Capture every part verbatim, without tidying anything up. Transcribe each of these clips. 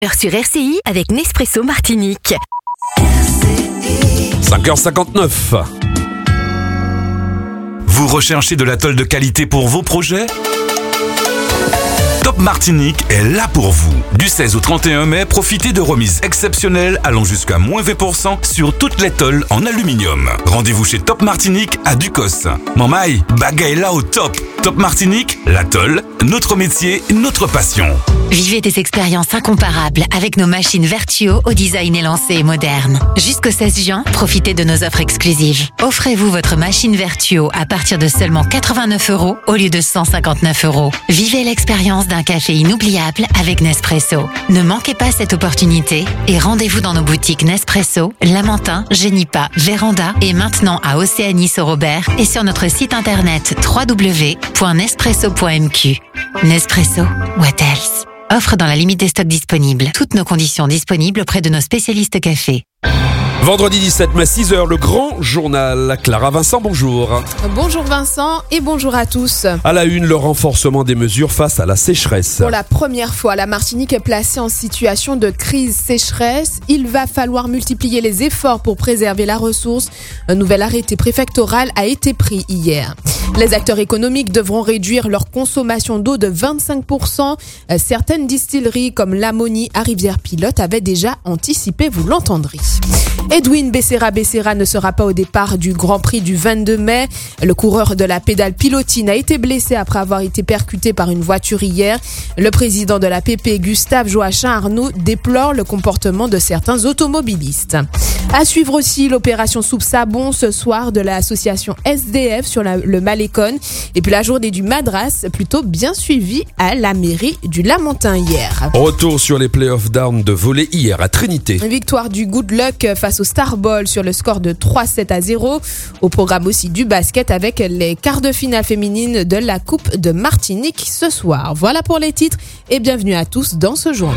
Heure sur R C I avec Nespresso Martinique. cinq heures cinquante-neuf. Vous recherchez de l'atoll de qualité pour vos projets ? Top Martinique est là pour vous. Du seize au trente et un mai, profitez de remises exceptionnelles allant jusqu'à moins vingt pour cent sur toute l'étole en aluminium. Rendez-vous chez Top Martinique à Ducos. Mamaï, bagaille là au top. Top Martinique, l'atoll, notre métier, notre passion. Vivez des expériences incomparables avec nos machines Vertuo au design élancé et moderne. Jusqu'au seize juin, profitez de nos offres exclusives. Offrez-vous votre machine Vertuo à partir de seulement quatre-vingt-neuf euros au lieu de cent cinquante-neuf euros. Vivez l'expérience d'un café inoubliable avec Nespresso. Ne manquez pas cette opportunité et rendez-vous dans nos boutiques Nespresso, Lamentin, Génipa, Véranda et maintenant à Océanie-Saint-Robert et sur notre site internet w w w point nespresso point m q. Nespresso, what else? Offre dans la limite des stocks disponibles. Toutes nos conditions disponibles auprès de nos spécialistes café. Vendredi dix-sept mai, six heures, le grand journal. Clara Vincent, bonjour. Bonjour Vincent et bonjour à tous. À la une, le renforcement des mesures face à la sécheresse. Pour la première fois, la Martinique est placée en situation de crise sécheresse. Il va falloir multiplier les efforts pour préserver la ressource. Un nouvel arrêté préfectoral a été pris hier. Les acteurs économiques devront réduire leur consommation d'eau de vingt-cinq pour cent. Certaines distilleries comme l'Ammonie à Rivière-Pilote avaient déjà anticipé, vous l'entendrez. Edwin Becerra-Becerra ne sera pas au départ du Grand Prix du vingt-deux mai. Le coureur de la pédale pilotine a été blessé après avoir été percuté par une voiture hier. Le président de la P P, Gustave Joachim Arnaud, déplore le comportement de certains automobilistes. À suivre aussi l'opération Soupe Sabon ce soir de l'association S D F sur la, le Malécon. Et puis la journée du Madras, plutôt bien suivie à la mairie du Lamentin hier. Retour sur les playoffs d'armes de volley hier à Trinité. Victoire du Good Luck face au Star Ball sur le score de trois sept à zéro. Au programme aussi du basket avec les quarts de finale féminines de la Coupe de Martinique ce soir. Voilà pour les titres et bienvenue à tous dans ce journal.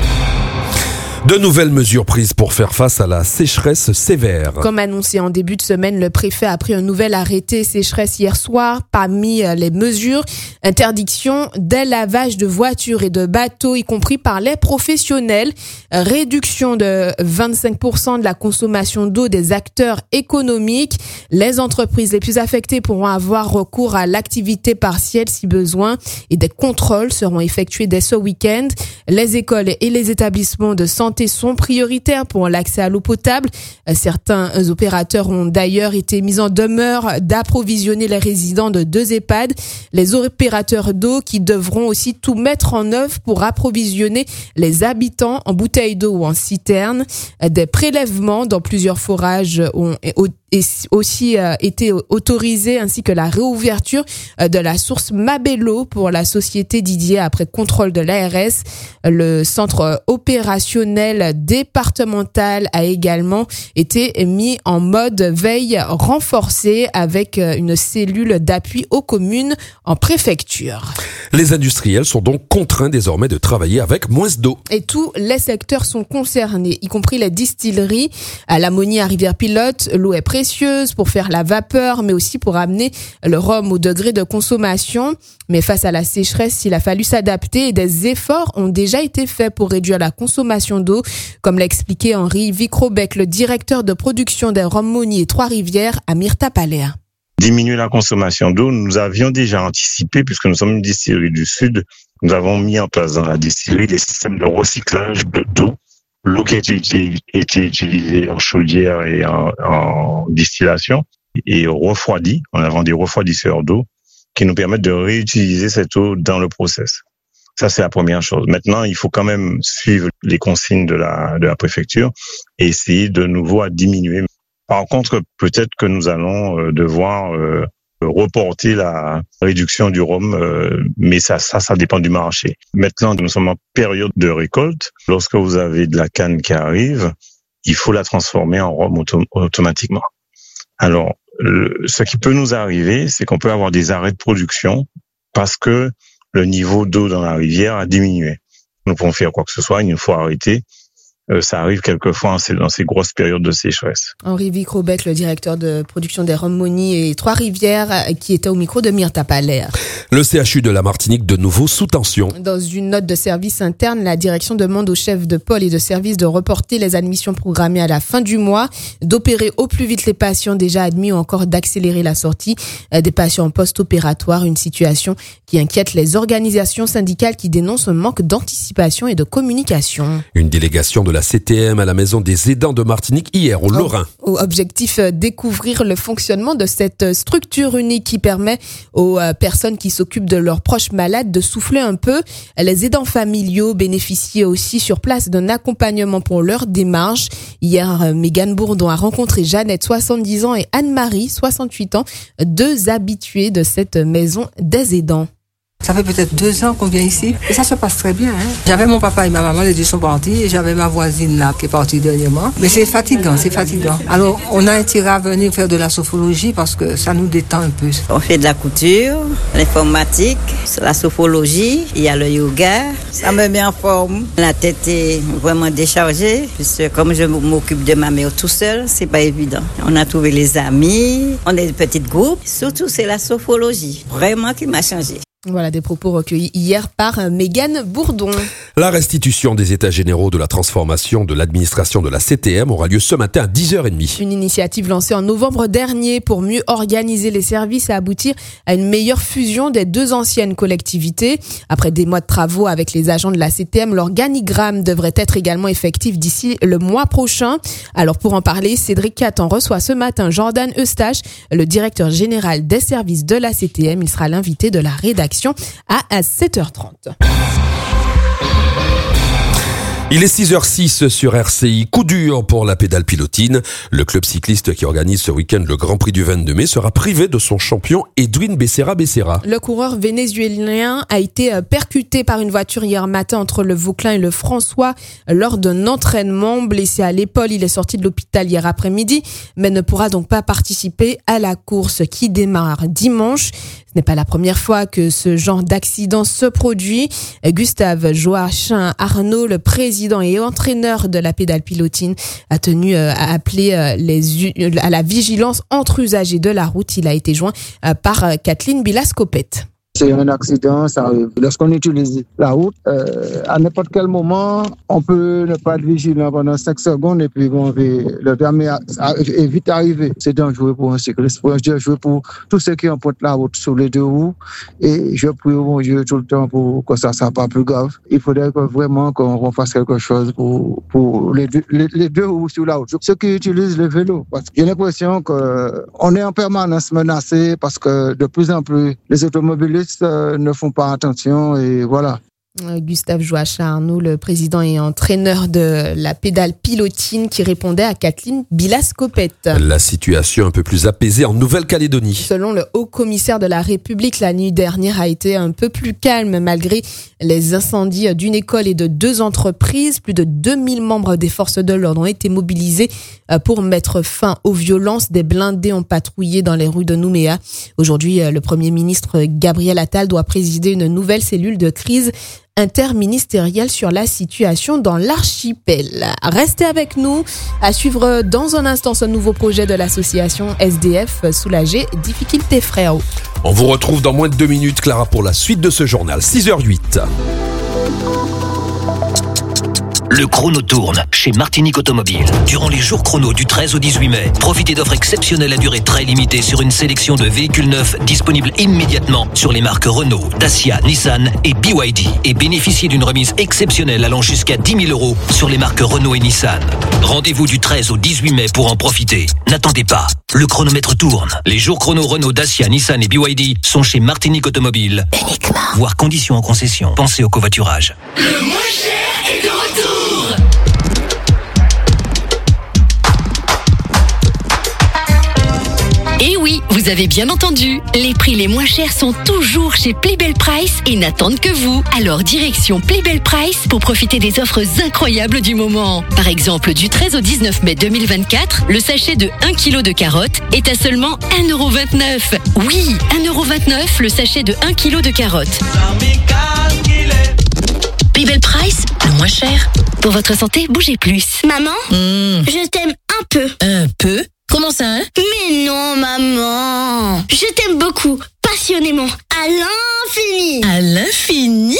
De nouvelles mesures prises pour faire face à la sécheresse sévère. Comme annoncé en début de semaine, le préfet a pris un nouvel arrêté sécheresse hier soir. Parmi les mesures, interdiction des lavages de voitures et de bateaux, y compris par les professionnels. Réduction de vingt-cinq pour cent de la consommation d'eau des acteurs économiques. Les entreprises les plus affectées pourront avoir recours à l'activité partielle si besoin et des contrôles seront effectués dès ce week-end. Les écoles et les établissements de santé sont prioritaires pour l'accès à l'eau potable. Certains opérateurs ont d'ailleurs été mis en demeure d'approvisionner les résidents de deux EHPAD. Les opérateurs d'eau qui devront aussi tout mettre en œuvre pour approvisionner les habitants en bouteilles d'eau ou en citernes. Des prélèvements dans plusieurs forages ont et aussi euh, été autorisé ainsi que la réouverture euh, de la source Mabello pour la société Didier après contrôle de l'A R S. Le centre opérationnel départemental a également été mis en mode veille renforcée avec euh, une cellule d'appui aux communes en préfecture. Les industriels sont donc contraints désormais de travailler avec moins d'eau. Et tous les secteurs sont concernés, y compris les distilleries. À l'Ammonie à Rivière-Pilote, l'eau est précieuse pour faire la vapeur, mais aussi pour amener le rhum au degré de consommation. Mais face à la sécheresse, il a fallu s'adapter et des efforts ont déjà été faits pour réduire la consommation d'eau, comme l'a expliqué Henri Vicrobec, le directeur de production des Rhum-Monies et Trois-Rivières à Myrtapalea. Diminuer la consommation d'eau, nous avions déjà anticipé, puisque nous sommes une distillerie du Sud, nous avons mis en place dans la distillerie des systèmes de recyclage d'eau. L'eau qui était utilisée en chaudière et en, en distillation est refroidie. On a des refroidisseurs d'eau qui nous permettent de réutiliser cette eau dans le process. Ça, c'est la première chose. Maintenant, il faut quand même suivre les consignes de la, de la préfecture et essayer de nouveau à diminuer. Par contre, peut-être que nous allons devoir euh, reporter la réduction du rhum, euh, mais ça, ça, ça dépend du marché. Maintenant, nous sommes en période de récolte. Lorsque vous avez de la canne qui arrive, il faut la transformer en rhum autom- automatiquement. Alors, le, ce qui peut nous arriver, c'est qu'on peut avoir des arrêts de production parce que le niveau d'eau dans la rivière a diminué. Nous pouvons faire quoi que ce soit, il nous faut arrêter. euh, ça arrive quelquefois hein, dans ces grosses périodes de sécheresse. Henri Vicrobec, le directeur de production des Romoni et Trois-Rivières, qui était au micro de Myrta Palais. Le C H U de la Martinique de nouveau sous tension. Dans une note de service interne, la direction demande aux chefs de pôle et de service de reporter les admissions programmées à la fin du mois, d'opérer au plus vite les patients déjà admis ou encore d'accélérer la sortie des patients post-opératoires, une situation qui inquiète les organisations syndicales qui dénoncent un manque d'anticipation et de communication. Une délégation de la C T M à la maison des aidants de Martinique hier au Lorrain. Au objectif découvrir le fonctionnement de cette structure unique qui permet aux personnes qui s'occupent de leurs proches malades de souffler un peu. Les aidants familiaux bénéficient aussi sur place d'un accompagnement pour leur démarche. Hier, Mégane Bourdon a rencontré Jeannette, soixante-dix ans, et Anne-Marie, soixante-huit ans, deux habitués de cette maison des aidants. Ça fait peut-être deux ans qu'on vient ici et ça se passe très bien. Hein. J'avais mon papa et ma maman, les deux sont partis, et j'avais ma voisine là qui est partie dernièrement. Mais c'est fatigant, c'est fatigant. Alors on a intérêt à venir faire de la sophrologie parce que ça nous détend un peu. On fait de la couture, l'informatique, la sophrologie, il y a le yoga. Ça me met en forme. La tête est vraiment déchargée puisque comme je m'occupe de ma mère tout seul, c'est pas évident. On a trouvé les amis, on est de petits groupes. Surtout c'est la sophrologie, vraiment qui m'a changé. Voilà des propos recueillis hier par Mégane Bourdon. La restitution des états généraux de la transformation de l'administration de la C T M aura lieu ce matin à dix heures trente. Une initiative lancée en novembre dernier pour mieux organiser les services et aboutir à une meilleure fusion des deux anciennes collectivités. Après des mois de travaux avec les agents de la C T M, l'organigramme devrait être également effectif d'ici le mois prochain. Alors pour en parler, Cédric Catan reçoit ce matin Jordan Eustache, le directeur général des services de la C T M. Il sera l'invité de la rédaction à sept heures trente. Il est six heures six sur R C I. Coup dur pour la pédale pilotine. Le club cycliste qui organise ce week-end le Grand Prix du vingt-deux mai sera privé de son champion Edwin Becerra Becerra. Le coureur vénézuélien a été percuté par une voiture hier matin entre le Vauclin et le François lors d'un entraînement. Blessé à l'épaule, il est sorti de l'hôpital hier après-midi, mais ne pourra donc pas participer à la course qui démarre dimanche. Ce n'est pas la première fois que ce genre d'accident se produit. Gustave Joachim Arnaud, le président et entraîneur de la pédale pilotine, a tenu à appeler les, à la vigilance entre usagers de la route. Il a été joint par Kathleen Bilascopette. C'est un accident, ça arrive. Lorsqu'on utilise la route, euh, à n'importe quel moment, on peut ne pas être vigilant pendant cinq secondes et puis bon, le drame est vite arrivé. C'est dangereux pour un cycliste, c'est dangereux pour tous ceux qui empruntent la route sur les deux roues. Et je prie au bon Dieu tout le temps pour que ça ne soit pas plus grave. Il faudrait que vraiment qu'on fasse quelque chose pour, pour les, deux, les, les deux roues sur la route. Ceux qui utilisent le vélo, parce que j'ai l'impression qu'on est en permanence menacé parce que de plus en plus les automobilistes ne font pas attention et voilà. Gustave Joachim Arnaud, le président et entraîneur de la pédale pilotine, qui répondait à Kathleen Bilascopette. La situation un peu plus apaisée en Nouvelle-Calédonie. Selon le haut-commissaire de la République, la nuit dernière a été un peu plus calme malgré les incendies d'une école et de deux entreprises. Plus de deux mille membres des forces de l'ordre ont été mobilisés pour mettre fin aux violences. Des blindés ont patrouillé dans les rues de Nouméa. Aujourd'hui, le Premier ministre Gabriel Attal doit présider une nouvelle cellule de crise interministérielle sur la situation dans l'archipel. Restez avec nous. À suivre dans un instant ce nouveau projet de l'association S D F Soulager Difficultés Frères. On vous retrouve dans moins de deux minutes, Clara, pour la suite de ce journal. six heures huit. Le chrono tourne chez Martinique Automobile. Durant les jours chrono du treize au dix-huit mai, profitez d'offres exceptionnelles à durée très limitée sur une sélection de véhicules neufs disponibles immédiatement sur les marques Renault, Dacia, Nissan et B Y D et bénéficiez d'une remise exceptionnelle allant jusqu'à dix mille euros sur les marques Renault et Nissan. Rendez-vous du treize au dix-huit mai pour en profiter. N'attendez pas, le chronomètre tourne. Les jours chrono Renault, Dacia, Nissan et B Y D sont chez Martinique Automobile. Uniquement. Voir conditions en concession. Pensez au covoiturage. Le moins cher est de retour. Et oui, vous avez bien entendu, les prix les moins chers sont toujours chez Playbell Price et n'attendent que vous. Alors direction Playbell Price pour profiter des offres incroyables du moment. Par exemple, du treize au dix-neuf mai deux mille vingt-quatre, le sachet de un kilo de carottes est à seulement un euro vingt-neuf. Oui, un euro vingt-neuf le sachet de un kilo de carottes. Playbell Price, le moins cher. Pour votre santé, bougez plus. Maman, Mmh. je t'aime un peu. Un peu? Comment ça, hein? Mais non, maman. Je t'aime beaucoup, passionnément, à l'infini. À l'infini?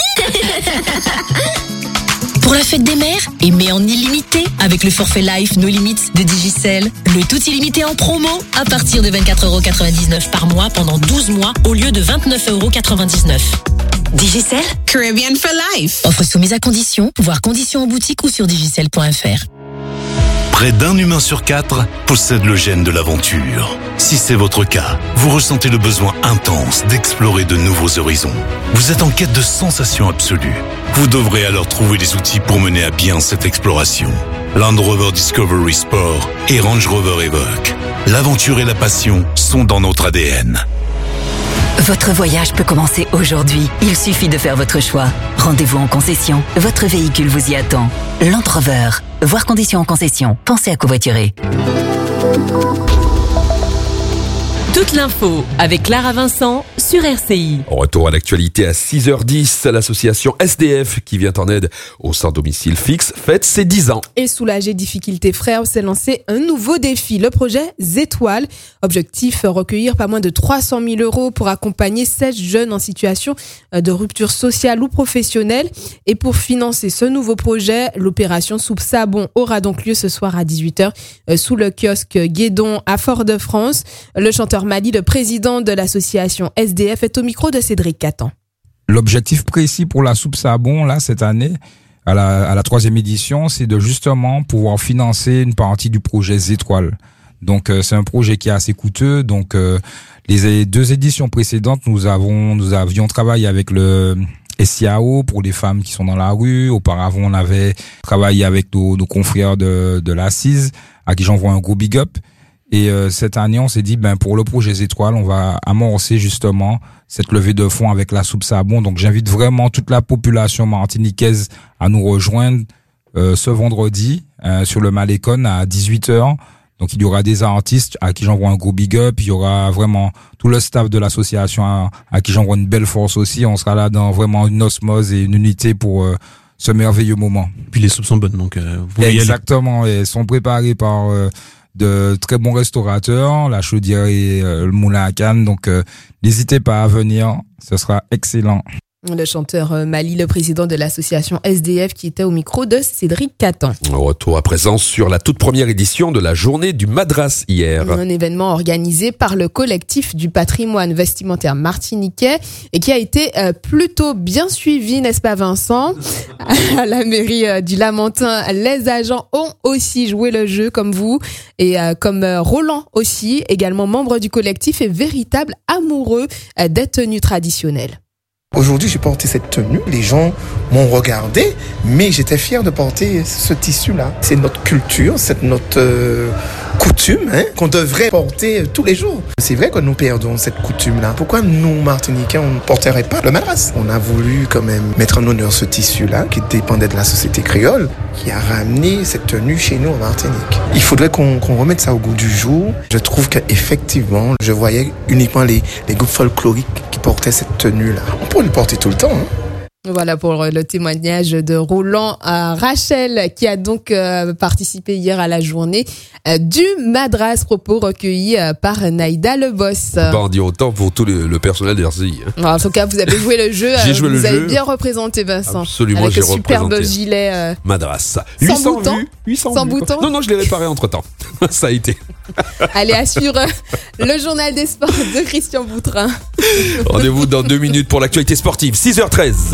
Pour la fête des mères, aimez en illimité avec le forfait Life No Limits de Digicel. Le tout illimité en promo à partir de vingt-quatre euros quatre-vingt-dix-neuf par mois pendant douze mois au lieu de vingt-neuf euros quatre-vingt-dix-neuf. Digicel, Caribbean for Life. Offre soumise à conditions, voire conditions en boutique ou sur digicel point f r. Près d'un humain sur quatre possède le gène de l'aventure. Si c'est votre cas, vous ressentez le besoin intense d'explorer de nouveaux horizons. Vous êtes en quête de sensations absolues. Vous devrez alors trouver les outils pour mener à bien cette exploration. Land Rover Discovery Sport et Range Rover Evoque. L'aventure et la passion sont dans notre A D N. Votre voyage peut commencer aujourd'hui. Il suffit de faire votre choix. Rendez-vous en concession. Votre véhicule vous y attend. Land Rover. Voir conditions en concession. Pensez à covoiturer. Toute l'info avec Clara Vincent sur R C I. Retour à l'actualité à six heures dix. L'association S D F, qui vient en aide aux sans domicile fixe, fête ses dix ans. Et soulager difficultés frères s'est lancé un nouveau défi, le projet Zétoile. Objectif, recueillir pas moins de trois cent mille euros pour accompagner seize jeunes en situation de rupture sociale ou professionnelle. Et pour financer ce nouveau projet, l'opération Soupe Sabon aura donc lieu ce soir à dix-huit heures sous le kiosque Guédon à Fort-de-France. Le chanteur Mali, le président de l'association S D F, est au micro de Cédric Catan. L'objectif précis pour la Soupe Sabon, là, cette année, à la, à la troisième édition, c'est de justement pouvoir financer une partie du projet Zétoile. Donc, euh, c'est un projet qui est assez coûteux. Donc, euh, les deux éditions précédentes, nous avons, nous avions travaillé avec le S I A O pour les femmes qui sont dans la rue. Auparavant, on avait travaillé avec nos, nos confrères de, de l'Assise, à qui j'envoie un gros big up. Et euh, cette année, on s'est dit, ben pour le projet Zétoile, on va amorcer justement cette levée de fonds avec la Soupe Sabon. Donc, j'invite vraiment toute la population martiniquaise à nous rejoindre euh, ce vendredi euh, sur le Malécon à dix-huit heures. Donc, il y aura des artistes à qui j'envoie un gros big up. Il y aura vraiment tout le staff de l'association à, à qui j'envoie une belle force aussi. On sera là dans vraiment une osmose et une unité pour euh, ce merveilleux moment. Puis les soupes sont bonnes, donc euh, vous pouvez y aller. Exactement, elles sont préparées par euh, de très bons restaurateurs, la chaudière et euh, le moulin à canne. Donc, euh, n'hésitez pas à venir, ce sera excellent. Le chanteur Mali, le président de l'association S D F, qui était au micro de Cédric Catan. Retour à présent sur la toute première édition de la journée du Madras hier. Un événement organisé par le collectif du patrimoine vestimentaire martiniquais et qui a été plutôt bien suivi, n'est-ce pas Vincent? À la mairie du Lamentin, les agents ont aussi joué le jeu comme vous et comme Roland aussi, également membre du collectif et véritable amoureux des tenues traditionnelles. Aujourd'hui, j'ai porté cette tenue. Les gens m'ont regardé, mais j'étais fier de porter ce tissu-là. C'est notre culture, c'est notre euh, coutume hein, qu'on devrait porter tous les jours. C'est vrai que nous perdons cette coutume-là. Pourquoi nous, Martiniquais, on ne porterait pas le madras? On a voulu quand même mettre en honneur ce tissu-là qui dépendait de la société créole, qui a ramené cette tenue chez nous en Martinique. Il faudrait qu'on, qu'on remette ça au goût du jour. Je trouve qu'effectivement, je voyais uniquement les, les groupes folkloriques qui portaient cette tenue-là. On peut le porter tout le temps. Hein. Voilà pour le témoignage de Roland à Rachel, qui a donc euh, participé hier à la journée euh, du Madras, propos recueillis euh, par Naïda Leboss. Pas en dire autant pour tout le, le personnel d'R C I. Hein. En tout cas, vous avez joué le jeu. J'ai joué vous le avez jeu. bien représenté Vincent. Absolument, avec j'ai un superbe représenté. gilet. Euh, Madras. Sans boutons. Vues, huit cents Sans vues, boutons. Non, non, je l'ai réparé entre temps. Ça a été. Allez, assure le journal des sports de Christian Boutrin. Rendez-vous dans deux minutes pour l'actualité sportive. six heures treize.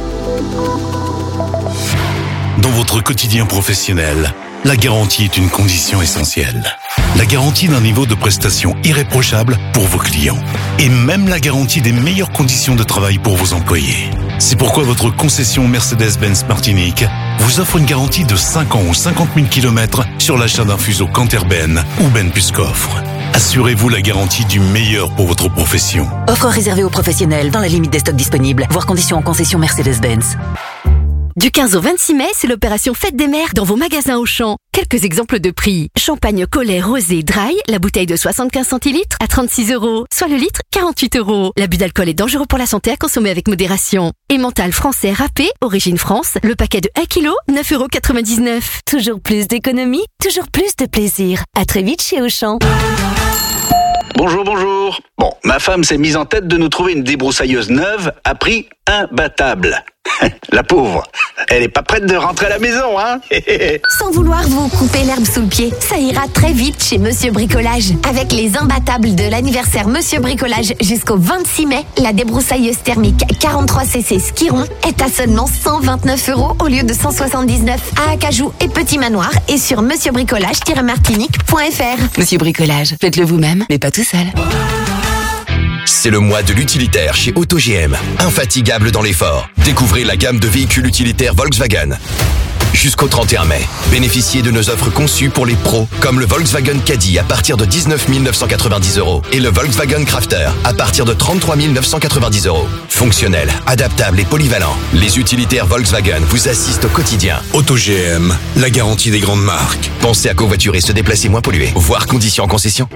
Dans votre quotidien professionnel, la garantie est une condition essentielle. La garantie d'un niveau de prestation irréprochable pour vos clients. Et même la garantie des meilleures conditions de travail pour vos employés. C'est pourquoi votre concession Mercedes-Benz Martinique vous offre une garantie de cinq ans ou cinquante mille kilomètres sur l'achat d'un fuseau Canter-Ben ou Ben plus coffre. Assurez-vous la garantie du meilleur pour votre profession. Offre réservée aux professionnels dans la limite des stocks disponibles. Voir conditions en concession Mercedes-Benz. Du quinze au vingt-six mai, c'est l'opération Fête des Mères dans vos magasins Auchan. Quelques exemples de prix. Champagne Collet Rosé Dry, la bouteille de soixante-quinze centilitres à trente-six euros, soit le litre quarante-huit euros. L'abus d'alcool est dangereux pour la santé à consommer avec modération. Emmental français râpé, origine France, le paquet de un kilo, neuf euros quatre-vingt-dix-neuf. Toujours plus d'économie, toujours plus de plaisir. À très vite chez Auchan. Bonjour, bonjour. Bon, ma femme s'est mise en tête de nous trouver une débroussailleuse neuve à prix imbattable. La pauvre, elle est pas prête de rentrer à la maison, hein. Sans vouloir vous couper l'herbe sous le pied, ça ira très vite chez Monsieur Bricolage. Avec les imbattables de l'anniversaire Monsieur Bricolage jusqu'au vingt-six mai, la débroussailleuse thermique quarante-trois centilitres Skiron est à seulement cent vingt-neuf euros au lieu de cent soixante-dix-neuf à Acajou et Petit Manoir et sur monsieur bricolage tiret martinique point f r. Monsieur Bricolage, faites-le vous-même, mais pas tout seul. C'est le mois de l'utilitaire chez Auto G M. Infatigable dans l'effort. Découvrez la gamme de véhicules utilitaires Volkswagen. Jusqu'au trente et un mai, bénéficiez de nos offres conçues pour les pros, comme le Volkswagen Caddy à partir de dix-neuf mille neuf cent quatre-vingt-dix euros et le Volkswagen Crafter à partir de trente-trois mille neuf cent quatre-vingt-dix euros. Fonctionnel, adaptable et polyvalent, les utilitaires Volkswagen vous assistent au quotidien. Auto G M, la garantie des grandes marques. Pensez à covoiturer, se déplacer moins pollué. Voir conditions en concession.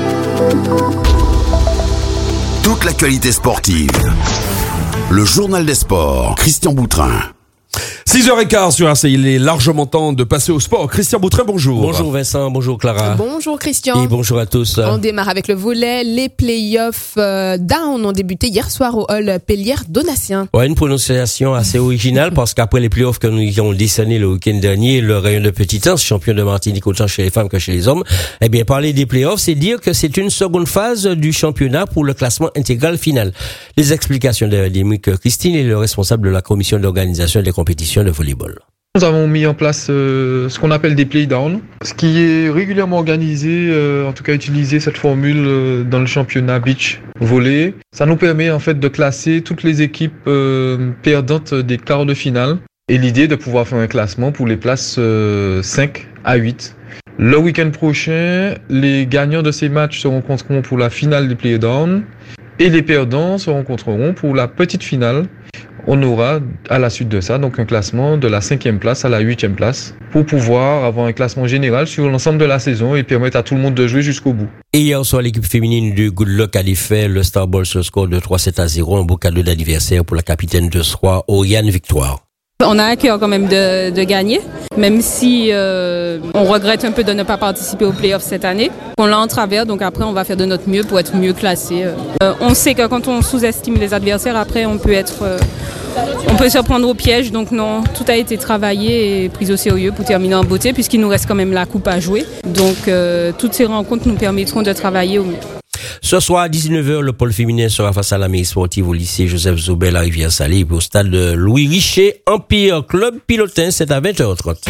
Toute l'actualité sportive. Le journal des sports, Christian Boutrin. six heures quinze sur R C I, il est largement temps de passer au sport. Christian Boutrin, bonjour. Bonjour Vincent, bonjour Clara. Bonjour Christian. Et bonjour à tous. On démarre avec le volley. Les playoffs euh, Down ont débuté hier soir au hall Pellière-Donatien. Ouais, une prononciation assez originale parce qu'après les playoffs que nous avons décernés le week-end dernier, le rayon de Petitance, champion de Martinique autant chez les femmes que chez les hommes, eh bien parler des playoffs, c'est dire que c'est une seconde phase du championnat pour le classement intégral final. Les explications de Démique Christine est le responsable de la commission d'organisation des compétitions de volleyball. Nous avons mis en place euh, ce qu'on appelle des playdowns, ce qui est régulièrement organisé, euh, en tout cas utiliser cette formule euh, dans le championnat beach volley. Ça nous permet en fait de classer toutes les équipes euh, perdantes des quarts de finale et l'idée de pouvoir faire un classement pour les places euh, cinq à huit. Le week-end prochain, les gagnants de ces matchs se rencontreront pour la finale des playdowns et les perdants se rencontreront pour la petite finale. On aura à la suite de ça donc un classement de la cinquième place à la huitième place pour pouvoir avoir un classement général sur l'ensemble de la saison et permettre à tout le monde de jouer jusqu'au bout. Et hier soir, l'équipe féminine du Good Luck a défait le Star Ball sur le score de trois sept à zéro, un beau cadeau d'anniversaire pour la capitaine de Sroy, Oriane Victoire. On a à cœur quand même de, de gagner, même si euh, on regrette un peu de ne pas participer aux playoffs cette année. On l'a en travers, donc après on va faire de notre mieux pour être mieux classé. Euh, on sait que quand on sous-estime les adversaires, après on peut être, euh, on peut se prendre au piège. Donc non, tout a été travaillé et pris au sérieux pour terminer en beauté, puisqu'il nous reste quand même la coupe à jouer. Donc euh, toutes ces rencontres nous permettront de travailler au mieux. Ce soir à dix-neuf heures, le pôle féminin sera face à la mairie sportive au lycée Joseph Zobel à Rivière-Salée et puis au stade de Louis Richer, Empire Club Pilotin, c'est à vingt heures trente.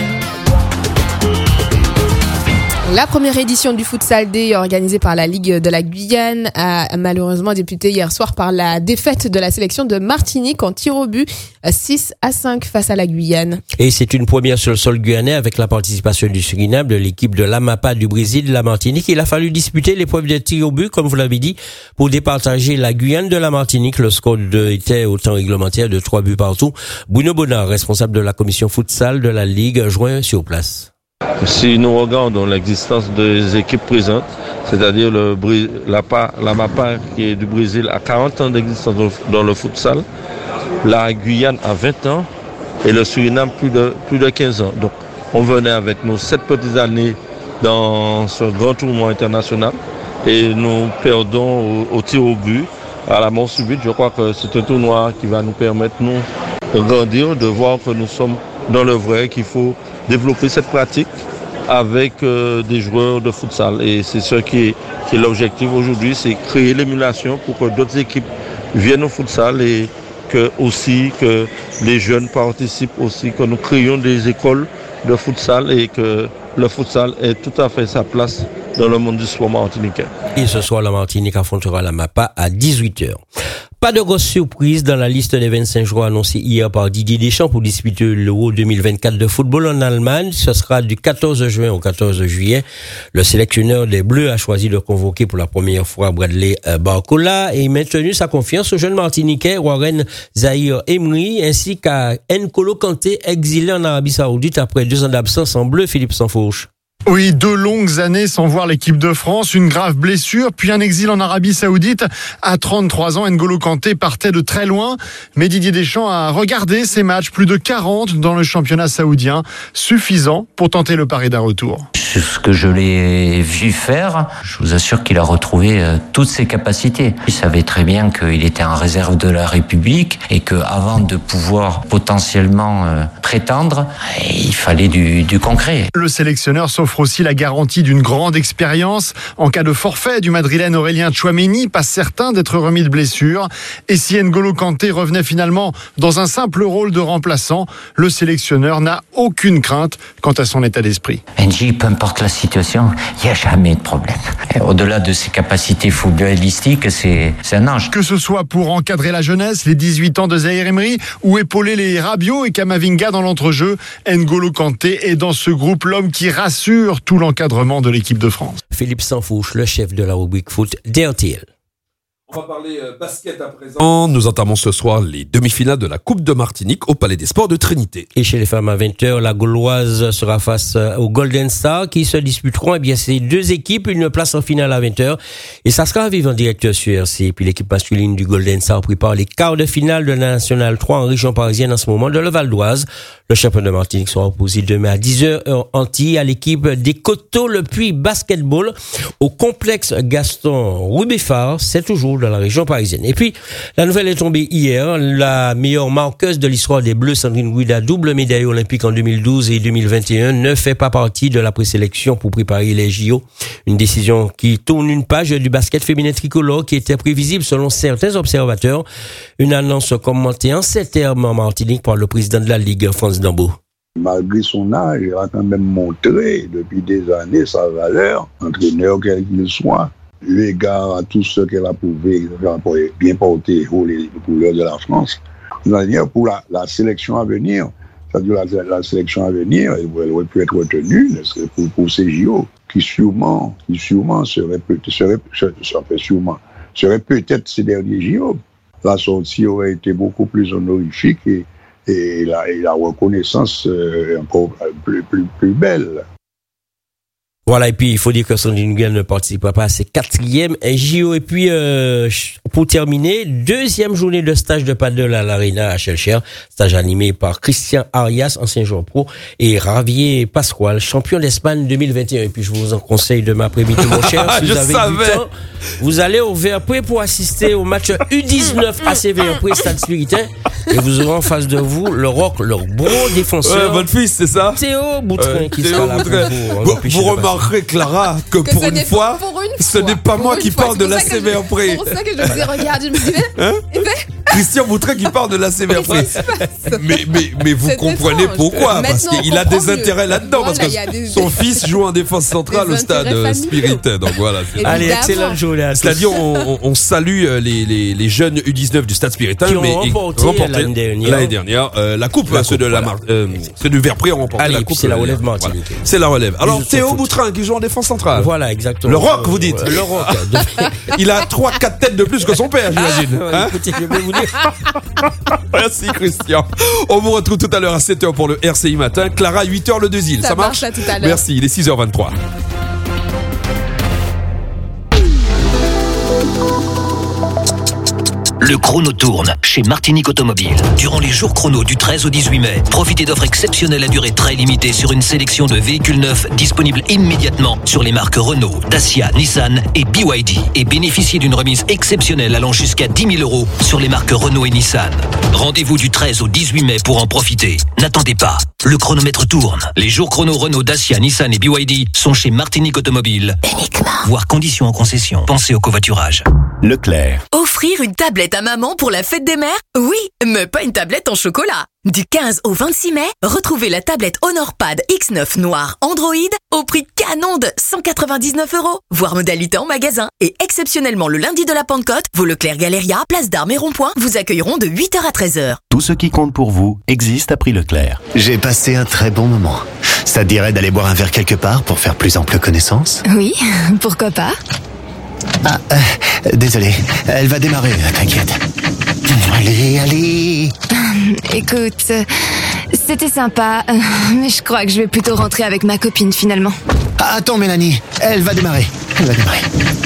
La première édition du Futsal Day organisée par la Ligue de la Guyane a malheureusement débuté hier soir par la défaite de la sélection de Martinique en tir au but six à cinq face à la Guyane. Et c'est une première sur le sol guyanais avec la participation du Suriname, de l'équipe de l'Amapa du Brésil, de la Martinique. Il a fallu disputer l'épreuve de tir au but, comme vous l'avez dit, pour départager la Guyane de la Martinique. Le score de, était au temps réglementaire de trois buts partout. Bruno Bonnard, responsable de la commission futsal de la Ligue, joint sur place. Si nous regardons l'existence des équipes présentes, c'est-à-dire le la, la MAPA qui est du Brésil a quarante ans d'existence dans le futsal, la Guyane a vingt ans et le Suriname plus de, plus de quinze ans. Donc on venait avec nos sept petites années dans ce grand tournoi international et nous perdons au, au tir au but, à la mort subite. Je crois que c'est un tournoi qui va nous permettre nous, de grandir, de voir que nous sommes dans le vrai, qu'il faut développer cette pratique avec euh, des joueurs de futsal. Et c'est ce qui est, qui est l'objectif aujourd'hui, c'est créer l'émulation pour que d'autres équipes viennent au futsal et que aussi que les jeunes participent aussi, que nous créions des écoles de futsal et que le futsal ait tout à fait sa place dans le monde du sport martiniquais. Et ce soir, la Martinique affrontera la MAPA à dix-huit heures. Pas de grosse surprise dans la liste des vingt-cinq joueurs annoncés hier par Didier Deschamps pour disputer l'Euro deux mille vingt-quatre de football en Allemagne. Ce sera du quatorze juin au quatorze juillet. Le sélectionneur des Bleus a choisi de convoquer pour la première fois Bradley Barcola et maintenu sa confiance au jeune Martiniquais Warren Zaïre-Emery ainsi qu'à N'Golo Kanté exilé en Arabie Saoudite après deux ans d'absence en bleu. Philippe Sansfourche. Oui, deux longues années sans voir l'équipe de France, une grave blessure, puis un exil en Arabie Saoudite. À trente-trois ans, N'Golo Kanté partait de très loin, mais Didier Deschamps a regardé ces matchs, plus de quarante dans le championnat saoudien, suffisant pour tenter le pari d'un retour. Sur ce que je l'ai vu faire, je vous assure qu'il a retrouvé euh, toutes ses capacités. Il savait très bien qu'il était en réserve de la République et qu'avant de pouvoir potentiellement euh, prétendre, il fallait du, du concret. Le sélectionneur s'offre aussi la garantie d'une grande expérience. En cas de forfait du Madrilène Aurélien Tchouaméni, pas certain d'être remis de blessure. Et si N'Golo Kanté revenait finalement dans un simple rôle de remplaçant, le sélectionneur n'a aucune crainte quant à son état d'esprit. N'J, peu importe la situation, il n'y a jamais de problème. Et au-delà de ses capacités footballistiques, c'est, c'est un ange. Que ce soit pour encadrer la jeunesse, les dix-huit ans de Zaïre-Emery, ou épauler les Rabiot et Kamavinga dans l'entrejeu, N'Golo Kanté est dans ce groupe l'homme qui rassure tout l'encadrement de l'équipe de France. Philippe Sansfourche, le chef de la rubrique foot d'R T L. On va parler euh, basket à présent. Nous entamons ce soir les demi-finales de la Coupe de Martinique au Palais des Sports de Trinité. Et chez les femmes à vingt heures, la Gauloise sera face aux Golden Stars qui se disputeront, eh bien, ces deux équipes, une place en finale à vingt heures. Et ça sera à vivre en direct sur R C. Et puis l'équipe masculine du Golden Star prépare les quarts de finale de la Nationale trois en région parisienne en ce moment de le Val d'Oise. Le champion de Martinique sera opposé demain à dix heures heure anti à l'équipe des Coteaux Le Puy Basketball au complexe Gaston Rubéfard. C'est toujours dans la région parisienne. Et puis, la nouvelle est tombée hier. La meilleure marqueuse de l'histoire des Bleus, Sandrine Guida, double médaille olympique en deux mille douze et deux mille vingt et un, ne fait pas partie de la présélection pour préparer les J O. Une décision qui tourne une page du basket féminin tricolore qui était prévisible selon certains observateurs. Une annonce commentée en ces termes en Martinique par le président de la Ligue, Franz Dambo. Malgré son âge, elle a quand même montré depuis des années sa valeur, entraîneur quel qu'il soit, eu égard à tout ce qu'elle a prouvé, bien porté haut les couleurs de la France. C'est-à-dire pour la, la sélection à venir, c'est-à-dire la, la sélection à venir, elle, elle aurait pu être retenue pour, pour ces J O, qui sûrement, qui sûrement serait, serait, serait, sûrement, serait peut-être ces derniers J O. La sortie aurait été beaucoup plus honorifique et, et, la, et la reconnaissance euh, encore plus, plus, plus belle. Voilà, et puis il faut dire que Sandrine Guida ne participera pas à ses quatrièmes J O. Et puis, euh, pour terminer, deuxième journée de stage de paddle à l'Arena à Chelcher, stage animé par Christian Arias, ancien joueur pro, et Javier Pascual, champion d'Espagne deux mille vingt et un. Et puis je vous en conseille demain après-midi, mon cher, si vous avez savais. du temps, vous allez au Verpré pour assister au match U dix-neuf A C Verpré Stade Spiritain, et vous aurez en face de vous le Roc, leur gros défenseur. Ouais, votre fils, c'est ça? Théo Boutrin, euh, qui Théo sera là pour vous. Vous, vous remarquerez, Clara, que, que pour, une fois, pour une ce fois, n'est pas moi qui fois. parle de l'A C Verpré. C'est pour ça que je vous ai regardé, je me dis, mais, hein mais Christian Boutrin qui parle de l'A C Verpré. Mais, mais, mais vous comprenez étrange. pourquoi? Parce qu'il a des intérêts là-dedans. Voilà, parce que des... son fils joue en défense centrale au stade Spiritain. Donc voilà. Allez, excellente journée à tous. C'est-à-dire, on, on salue les, les, les jeunes U dix-neuf du stade Spiritain. Qui ont mais, remporté, remporté l'année dernière, l'année dernière euh, la coupe. La ceux, coupe de voilà. la, euh, ceux du Verpré ont remporté Allez, la coupe. C'est la relève Martinique. Voilà. C'est la relève. Alors, Théo Boutrin qui joue en défense centrale. Voilà, exactement. Le Roc, vous dites. Le Roc. Il a trois quatre têtes de plus que son père, j'imagine. Ah, hein écoutez, je vais vous dire. Merci, Christian. On vous retrouve tout à l'heure à sept heures pour le R C I Matin. Clara, huit heures le deux îles. Ça, Ça marche, marche à tout à l'heure. Merci, il est six heures vingt-trois. Le chrono tourne chez Martinique Automobile. Durant les jours chrono du treize au dix-huit mai, profitez d'offres exceptionnelles à durée très limitée sur une sélection de véhicules neufs disponibles immédiatement sur les marques Renault, Dacia, Nissan et B Y D et bénéficiez d'une remise exceptionnelle allant jusqu'à dix mille euros sur les marques Renault et Nissan. Rendez-vous du treize au dix-huit mai pour en profiter. N'attendez pas, le chronomètre tourne. Les jours chrono Renault, Dacia, Nissan et B Y D sont chez Martinique Automobile. Uniquement. Voir conditions en concession. Pensez au covoiturage. Leclerc. Offrir une tablette à maman pour la fête des mères? Oui, mais pas une tablette en chocolat. Du quinze au vingt-six mai, retrouvez la tablette HonorPad X neuf Noir Android au prix canon de cent quatre-vingt-dix-neuf euros. Voir modalité en magasin. Et exceptionnellement le lundi de la Pentecôte, vos Leclerc Galéria, Place d'Armes et Rond-Point vous accueilleront de huit heures à treize heures. Tout ce qui compte pour vous existe à prix Leclerc. J'ai passé un très bon moment. Ça te dirait d'aller boire un verre quelque part pour faire plus ample connaissance? Oui, pourquoi pas? Ah, euh, désolé, elle va démarrer, t'inquiète. Allez, allez. Écoute, c'était sympa, mais je crois que je vais plutôt rentrer avec ma copine finalement. Ah, attends Mélanie, elle va démarrer. Elle va démarrer.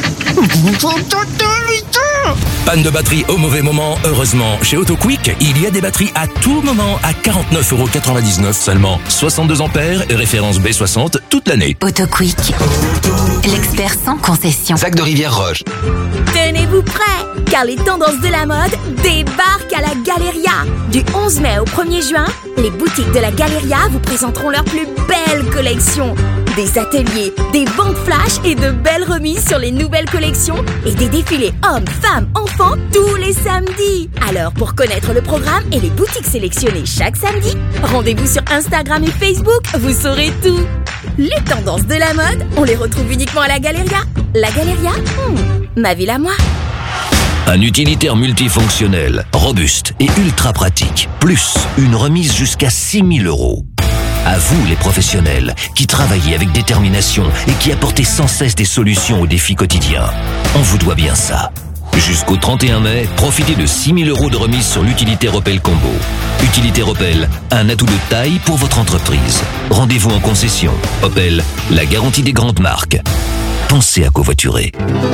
Panne de batterie au mauvais moment, heureusement, chez AutoQuick, il y a des batteries à tout moment à quarante-neuf euros quatre-vingt-dix-neuf seulement. soixante-deux ampères, référence B soixante toute l'année. AutoQuick, l'expert sans concession. Sac de Rivière-Roche. Tenez-vous prêts, car les tendances de la mode débarquent à la Galéria. Du onze mai au premier juin, les boutiques de la Galéria vous présenteront leur plus belle collection. Des ateliers, des ventes flash et de belles remises sur les nouvelles collections et des défilés hommes, femmes, enfants tous les samedis. Alors pour connaître le programme et les boutiques sélectionnées chaque samedi, rendez-vous sur Instagram et Facebook, vous saurez tout. Les tendances de la mode, on les retrouve uniquement à la Galéria. La Galéria, hmm, ma ville à moi. Un utilitaire multifonctionnel, robuste et ultra pratique. Plus une remise jusqu'à six mille euros. À vous les professionnels, qui travaillez avec détermination et qui apportez sans cesse des solutions aux défis quotidiens. On vous doit bien ça. Jusqu'au trente et un mai, profitez de six mille euros de remise sur l'utilitaire Opel Combo. Utilitaire Opel, un atout de taille pour votre entreprise. Rendez-vous en concession. Opel, la garantie des grandes marques. Pensez à covoiturer.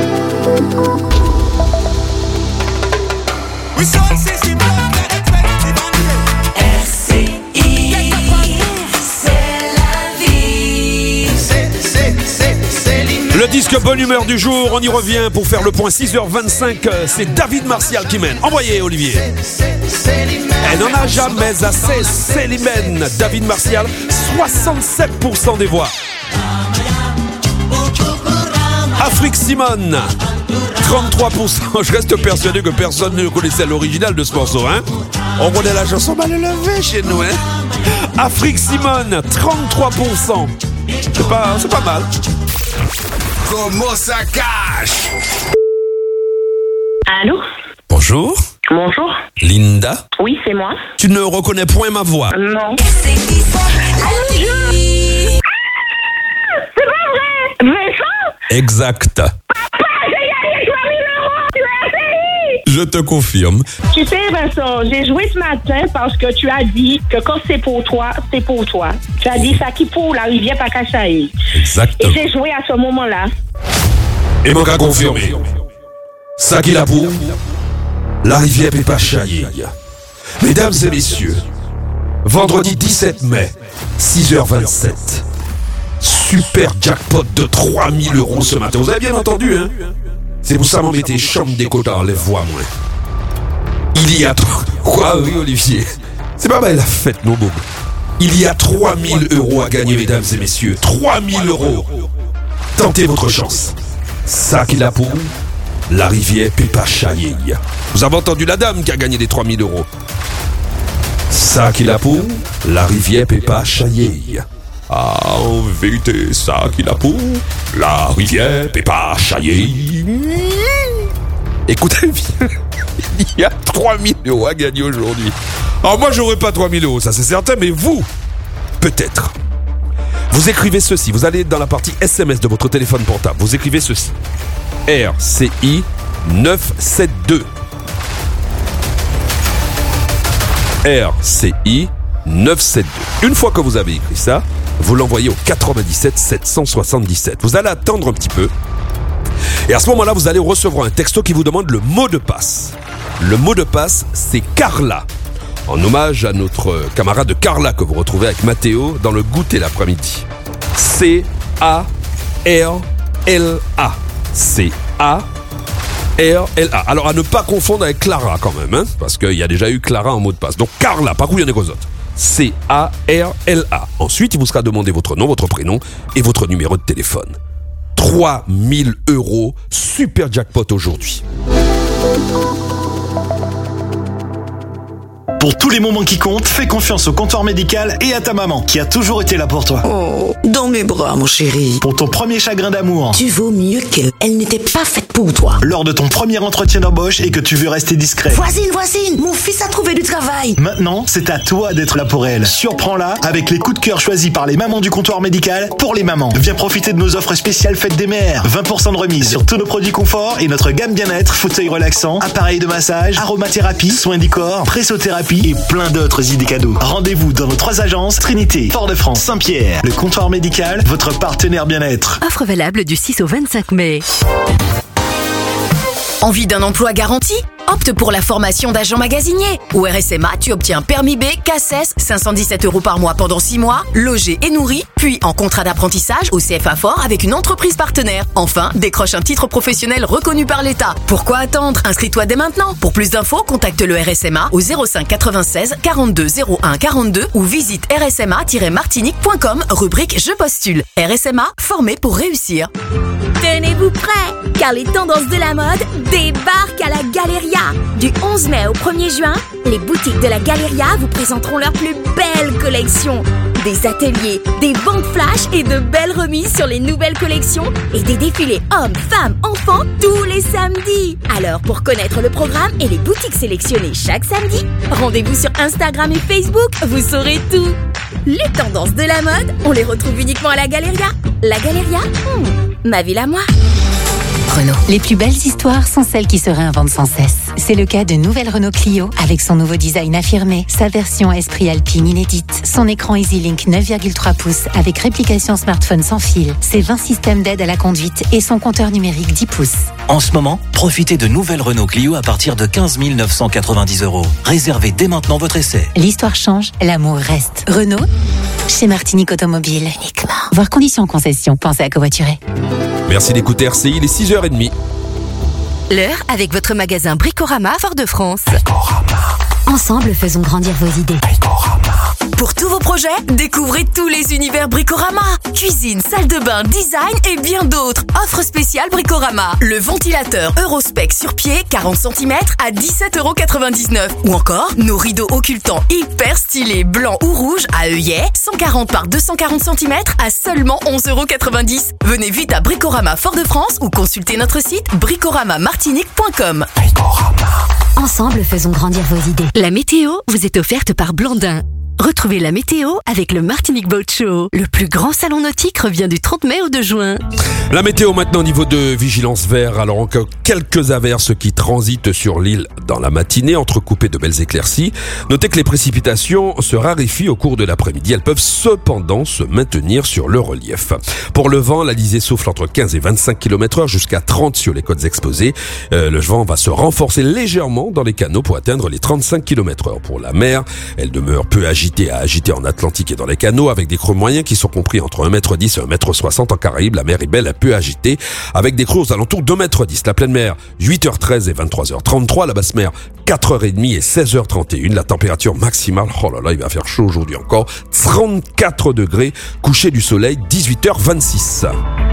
Le disque bonne humeur du jour, on y revient pour faire le point. Six heures vingt-cinq, c'est David Martial qui mène. Envoyez Olivier. Elle n'en a jamais assez, Célimène. David Martial, soixante-sept pour cent des voix. Afrique Simone, trente-trois pour cent. Je reste persuadé que personne ne connaissait l'original de ce morceau, hein. On connaît la chanson mal élevée chez nous, hein. Afrique Simone, trente-trois pour cent. C'est pas, c'est pas mal. Comment ça cache? Allô? Bonjour. Bonjour. Linda? Oui, c'est moi. Tu ne reconnais point ma voix? Non. Allô, je... Ah, c'est pas vrai? Vincent? Exact. Papa, j'ai gagné trois mille euros sur la série! Je te confirme. Tu sais, Vincent, j'ai joué ce matin parce que tu as dit que quand c'est pour toi, c'est pour toi. Tu as dit ça qui pour la rivière Pakachaï. Exactement. Et j'ai joué à ce moment-là. Et mon cas confirmé. Ça qui la pour, la rivière Pépachaï. Mesdames et messieurs, vendredi dix-sept mai, six heures vingt-sept. Super jackpot de trois mille euros ce matin. Vous avez bien entendu, hein? C'est pour ça m'en mettez chambre des cotards, les voix, moi. Il y a... Quoi, oui, Olivier? C'est pas mal la fête, nos beaux. Il y a trois mille euros à gagner, mesdames et messieurs. trois mille euros. Tentez votre chance. Ça qui la pour, la rivière Pépachaï. Vous avez entendu la dame qui a gagné les trois mille euros. Ça qui la pour, la rivière Pépachaï. Ah, en vérité, ça qui la pour, la rivière Pépachaï. Écoutez bien, il y a trois mille euros à gagner aujourd'hui. Alors moi, j'aurais pas trois mille euros, ça c'est certain, mais vous, peut-être. Vous écrivez ceci, vous allez dans la partie S M S de votre téléphone portable, vous écrivez ceci. R C I neuf cent soixante-douze. R C I neuf cent soixante-douze. Une fois que vous avez écrit ça, vous l'envoyez au quatre-vingt-dix-sept sept cent soixante-dix-sept. Vous allez attendre un petit peu. Et à ce moment-là, vous allez recevoir un texto qui vous demande le mot de passe. Le mot de passe, c'est Carla. En hommage à notre camarade Carla que vous retrouvez avec Mathéo dans le goûter l'après-midi. C A R L A. C A R L A. Alors à ne pas confondre avec Clara quand même, hein, parce qu'il y a déjà eu Clara en mot de passe. Donc Carla, par contre il y en a qu'aux autres. C A R L A. Ensuite, il vous sera demandé votre nom, votre prénom et votre numéro de téléphone. trois mille euros. Super jackpot aujourd'hui. Pour tous les moments qui comptent, fais confiance au comptoir médical et à ta maman, qui a toujours été là pour toi. Oh, dans mes bras, mon chéri. Pour ton premier chagrin d'amour. Tu vaux mieux qu'elle. Elle n'était pas faite pour toi. Lors de ton premier entretien d'embauche et que tu veux rester discret. Voisine, voisine, mon fils a trouvé du travail. Maintenant, c'est à toi d'être là pour elle. Surprends-la avec les coups de cœur choisis par les mamans du comptoir médical pour les mamans. Viens profiter de nos offres spéciales Fête des Mères. vingt pour cent de remise sur tous nos produits confort et notre gamme bien-être, fauteuil relaxant, appareil de massage, aromathérapie, soins du corps, pressothérapie et plein d'autres idées cadeaux. Rendez-vous dans nos trois agences, Trinité, Fort-de-France, Saint-Pierre. Le comptoir médical, votre partenaire bien-être. Offre valable du six au vingt-cinq mai. Envie d'un emploi garanti ? Opte pour la formation d'agent magasinier. Au R S M A, tu obtiens permis B, C A S S, cinq cent dix-sept euros par mois pendant six mois, logé et nourri, puis en contrat d'apprentissage au C F A Fort avec une entreprise partenaire. Enfin, décroche un titre professionnel reconnu par l'État. Pourquoi attendre ? Inscris-toi dès maintenant. Pour plus d'infos, contacte le R S M A au zéro cinq quatre-vingt-seize quarante-deux zéro un quarante-deux ou visite r s m a tiret martinique point com, rubrique Je postule. R S M A, formé pour réussir. Tenez-vous prêts, car les tendances de la mode débarquent à la Galeria. Du onze mai au premier juin, les boutiques de la Galeria vous présenteront leur plus belle collection. Des ateliers, des ventes flash et de belles remises sur les nouvelles collections et des défilés hommes, femmes, enfants tous les samedis. Alors pour connaître le programme et les boutiques sélectionnées chaque samedi, rendez-vous sur Instagram et Facebook, vous saurez tout. Les tendances de la mode, on les retrouve uniquement à la Galeria. La Galeria, hmm, ma ville à moi. Renault. Les plus belles histoires sont celles qui se réinventent sans cesse. C'est le cas de nouvelle Renault Clio avec son nouveau design affirmé, sa version Esprit Alpine inédite, son écran EasyLink neuf virgule trois pouces avec réplication smartphone sans fil, ses vingt systèmes d'aide à la conduite et son compteur numérique dix pouces. En ce moment, profitez de nouvelles Renault Clio à partir de quinze mille neuf cent quatre-vingt-dix euros. Réservez dès maintenant votre essai. L'histoire change, l'amour reste. Renault, chez Martinique Automobile. Uniquement. Voir conditions en concession, pensez à covoiturer. Merci d'écouter R C I, il est six heures trente. L'heure avec votre magasin Bricorama Fort-de-France. Bricorama. Ensemble, faisons grandir vos idées. Bricorama. Pour tous vos projets, découvrez tous les univers Bricorama. Cuisine, salle de bain, design et bien d'autres. Offre spéciale Bricorama. Le ventilateur Eurospec sur pied, quarante centimètres à dix-sept euros quatre-vingt-dix-neuf. Ou encore, nos rideaux occultants hyper stylés, blancs ou rouges à œillet, cent quarante par deux cent quarante centimètres à seulement onze euros quatre-vingt-dix. Venez vite à Bricorama Fort-de-France ou consultez notre site bricorama martinique point com. Bricorama. Ensemble, faisons grandir vos idées. La météo vous est offerte par Blandin. Retrouvez la météo avec le Martinique Boat Show. Le plus grand salon nautique revient du trente mai au deux juin. La météo maintenant, niveau de vigilance vert. Alors encore quelques averses qui transitent sur l'île dans la matinée, entrecoupées de belles éclaircies. Notez que les précipitations se raréfient au cours de l'après-midi. Elles peuvent cependant se maintenir sur le relief. Pour le vent, l'Alizé souffle entre quinze et vingt-cinq kilomètres heure jusqu'à trente sur les côtes exposées. Euh, le vent va se renforcer légèrement dans les canaux pour atteindre les trente-cinq kilomètres heure. Pour la mer, elle demeure peu agitée à agiter en Atlantique et dans les canaux avec des creux moyens qui sont compris entre un mètre dix et un mètre soixante. En Caraïbes, la mer est belle, peu agitée avec des creux aux alentours d'un mètre dix. La pleine mer, huit heures treize et vingt-trois heures trente-trois. La basse mer, quatre heures trente et seize heures trente et une. La température maximale, oh là là, il va faire chaud aujourd'hui encore, trente-quatre degrés. Coucher du soleil, dix-huit heures vingt-six.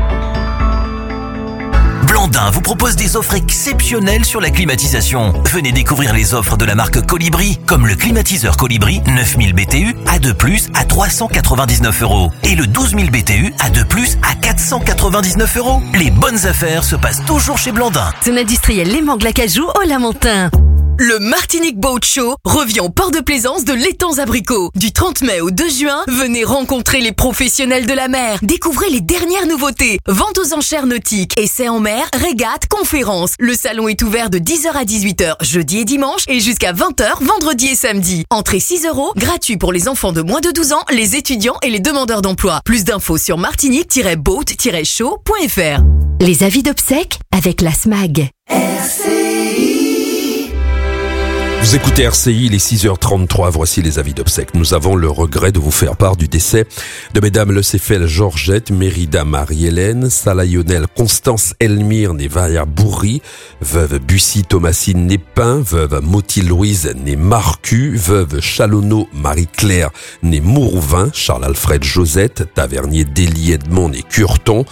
Blandin vous propose des offres exceptionnelles sur la climatisation. Venez découvrir les offres de la marque Colibri, comme le climatiseur Colibri neuf mille B T U A deux plus à trois cent quatre-vingt-dix-neuf euros et le douze mille B T U A deux plus à quatre cent quatre-vingt-dix-neuf euros. Les bonnes affaires se passent toujours chez Blandin. Son industriel Les Mangles Acajou au Lamentin. Le Martinique Boat Show revient au port de plaisance de l'Étang Abricot. Du trente mai au deux juin, venez rencontrer les professionnels de la mer. Découvrez les dernières nouveautés. Vente aux enchères nautiques, essais en mer, régates, conférences. Le salon est ouvert de dix heures à dix-huit heures jeudi et dimanche et jusqu'à vingt heures vendredi et samedi. Entrée six euros, gratuit pour les enfants de moins de douze ans, les étudiants et les demandeurs d'emploi. Plus d'infos sur martinique tiret boat tiret show point f r. Les avis d'obsèques avec la S M A G. R C I. Vous écoutez R C I, il est six heures trente-trois, voici les avis d'obsèques. Nous avons le regret de vous faire part du décès de mesdames Le Céphel Georgette, Mérida Marie-Hélène, Salayonel Constance Elmire née Varia Bourri, veuve Bussy Thomasine née Pin, veuve Moti Louise née Marcu, veuve Chalonneau Marie-Claire née Mourouvin, Charles-Alfred Josette, tavernier Délie Edmond née Curton,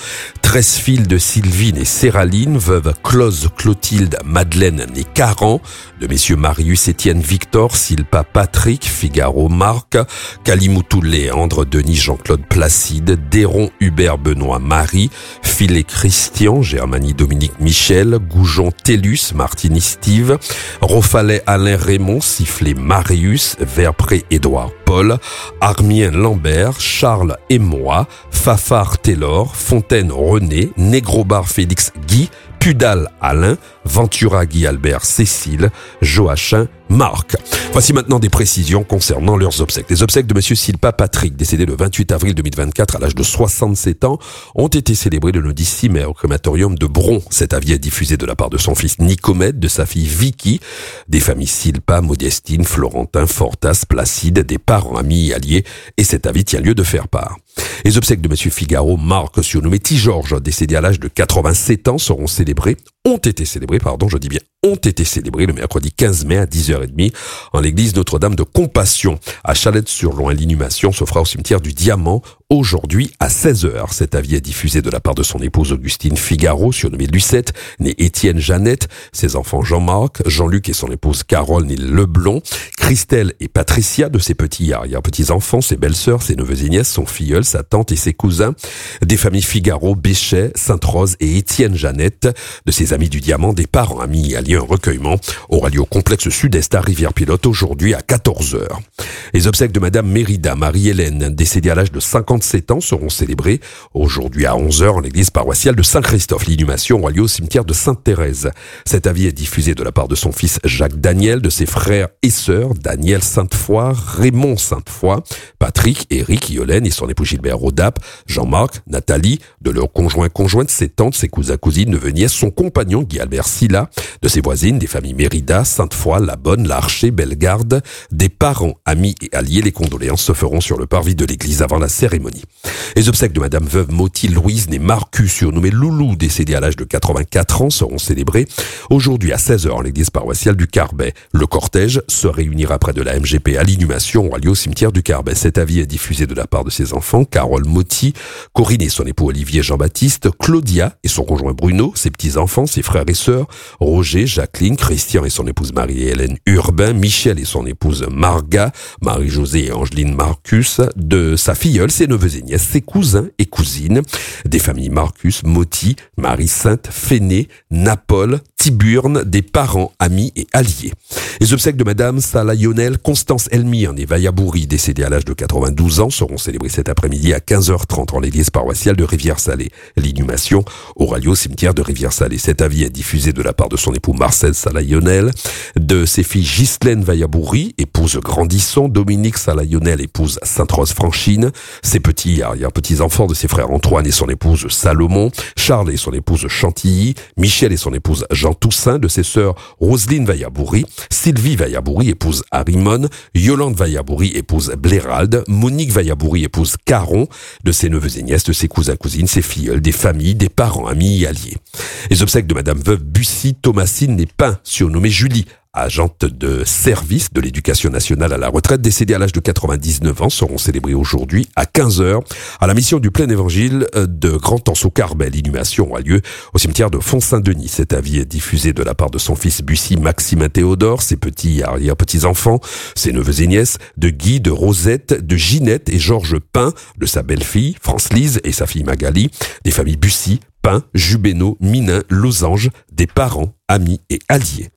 treize filles de Sylvine et Séraline, veuve Close, Clotilde, Madeleine née Caran, de messieurs Marius, Étienne, Victor, Silpa, Patrick, Figaro, Marc, Calimoutou, Léandre, Denis, Jean-Claude, Placide, Déron, Hubert, Benoît, Marie, Philé, Christian, Germanie, Dominique, Michel, Goujon, Tellus, Martini, Steve, Rofalet, Alain, Raymond, Sifflé, Marius, Verpré, Édouard, Paul, Armien, Lambert, Charles et moi, Fafard, Taylor, Fontaine, René, Négrobar, Félix, Guy, Pudal, Alain, Ventura, Guy, Albert, Cécile, Joachim, Marc. Voici maintenant des précisions concernant leurs obsèques. Les obsèques de monsieur Silpa Patrick, décédé le vingt-huit avril deux mille vingt-quatre à l'âge de soixante-sept ans, ont été célébrées le lundi six mai au crématorium de Bron. Cet avis est diffusé de la part de son fils Nicomède, de sa fille Vicky, des familles Silpa, Modestine, Florentin, Fortas, Placide, des parents, amis et alliés, et cet avis tient lieu de faire part. Les obsèques de monsieur Figaro, Marc, surnommé T-Georges, décédé à l'âge de quatre-vingt-sept ans, seront célébrées, ont été célébrées, pardon, je dis bien, ont été célébrées le mercredi quinze mai à dix heures trente en l'église Notre-Dame de Compassion. À Chalette-sur-Loing, l'inhumation se fera au cimetière du Diamant aujourd'hui à seize heures. Cet avis est diffusé de la part de son épouse Augustine Figaro, surnommée Lucette, née Étienne Jeannette, ses enfants Jean-Marc, Jean-Luc et son épouse Carole, née Leblond, Christelle et Patricia, de ses petits arrière-petits-enfants, ses belles-sœurs, ses neveux et nièces, son filleul, sa tante et ses cousins, des familles Figaro, Béchet, Sainte-Rose et Étienne Jeannette, de ses amis du Diamant, des parents, amis et alliés. Un recueillement aura lieu au complexe sud-est à Rivière-Pilote aujourd'hui à quatorze heures. Les obsèques de madame Mérida, Marie-Hélène, décédée à l'âge de cinquante-sept ans, seront célébrées aujourd'hui à onze heures en l'église paroissiale de Saint-Christophe. L'inhumation aura lieu au cimetière de Sainte-Thérèse. Cet avis est diffusé de la part de son fils Jacques Daniel, de ses frères et sœurs Daniel Sainte-Foy, Raymond Sainte-Foy, Patrick, Éric, Yolène et son époux Gilbert Rodap, Jean-Marc, Nathalie, de leurs conjoints, conjointes, ses tantes, ses cousins, cousines, neveux, nièces, son compagnon Guy Albert Silla, de ses voisines, des familles Mérida, Sainte-Foy, La Bonne, L'Archer, Bellegarde, des parents, amis et alliés. Les condoléances se feront sur le parvis de l'église avant la cérémonie. Les obsèques de madame veuve Moti Louise, née Marcus, surnommée Loulou, décédée à l'âge de quatre-vingt-quatre ans, seront célébrées aujourd'hui à seize heures en l'église paroissiale du Carbet. Le cortège se réunira près de la M G P à l'inhumation aura lieu au cimetière du Carbet. Cet avis est diffusé de la part de ses enfants, Carole Moti, Corinne et son époux Olivier Jean-Baptiste, Claudia et son conjoint Bruno, ses petits-enfants, ses frères et sœurs, Roger, Jacqueline, Christian et son épouse Marie-Hélène Urbain, Michel et son épouse Marga, Marie-Josée et Angeline Marcus, de sa filleule, ses neveux et nièces, ses cousins et cousines, des familles Marcus, Moti, Marie-Sainte, Féné, Napole, Tiburne, des parents, amis et alliés. Les obsèques de madame Salayonel Constance Elmire, née Vayabouri, décédée à l'âge de quatre-vingt-douze ans, seront célébrées cet après-midi à quinze heures trente en l'église paroissiale de Rivière-Salée. L'inhumation aura lieu au cimetière de Rivière-Salée. Cet avis est diffusé de la part de son époux Marcel Salayonel, de ses filles Ghislaine Vayabouri, épouse Grandisson, Dominique Salayonel, épouse Sainte-Rose-Franchine, ses petits arrière-petits-enfants de ses frères Antoine et son épouse Salomon, Charles et son épouse Chantilly, Michel et son épouse Jean Toussaint, de ses sœurs Roselyne Vayabouri, Sylvie Vayabouri, épouse Arimone, Yolande Vayabouri, épouse Bléralde, Monique Vayabouri, épouse Caron, de ses neveux et nièces, de ses cousins, cousines, ses filleuls, des familles, des parents, amis et alliés. Les obsèques de madame veuve Bussy Thomasine née Pin, surnommée Julie, agente de service de l'éducation nationale à la retraite, décédée à l'âge de quatre-vingt-dix-neuf ans, seront célébrées aujourd'hui à quinze heures à la mission du plein évangile de Grand-Anse-au-Carbet. L'inhumation a lieu au cimetière de Font-Saint-Denis. Cet avis est diffusé de la part de son fils Bussy Maximin Théodore, ses petits arrière-petits-enfants, ses neveux et nièces, de Guy, de Rosette, de Ginette et Georges Pin, de sa belle-fille France-Lise et sa fille Magali, des familles Bussy, Pin, Jubénaud, Minin, Losange, des parents, amis et alliés.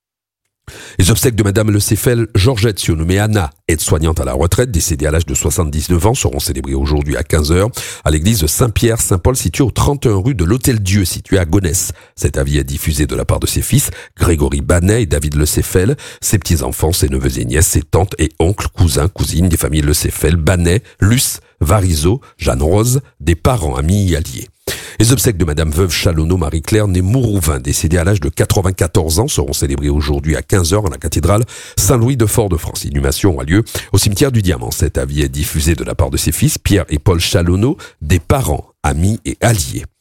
Les obsèques de madame Le Céphel Georgette, surnommée Anna, aide-soignante à la retraite, décédée à l'âge de soixante-dix-neuf ans, seront célébrées aujourd'hui à quinze heures à l'église de Saint-Pierre-Saint-Paul, située au trente et un rue de l'Hôtel-Dieu, située à Gonesse. Cet avis est diffusé de la part de ses fils, Grégory Banet et David Le Céphel, ses petits-enfants, ses neveux et nièces, ses tantes et oncles, cousins, cousines, des familles Le Céphel, Banet, Luce, Varizeau, Jeanne Rose, des parents, amis et alliés. Les obsèques de madame veuve Chalonneau Marie-Claire née Mourouvin, décédée à l'âge de quatre-vingt-quatorze ans, seront célébrées aujourd'hui à quinze heures en la cathédrale Saint-Louis de Fort-de-France. L'inhumation a lieu au cimetière du Diamant. Cet avis est diffusé de la part de ses fils, Pierre et Paul Chalonneau, des parents, amis et alliés.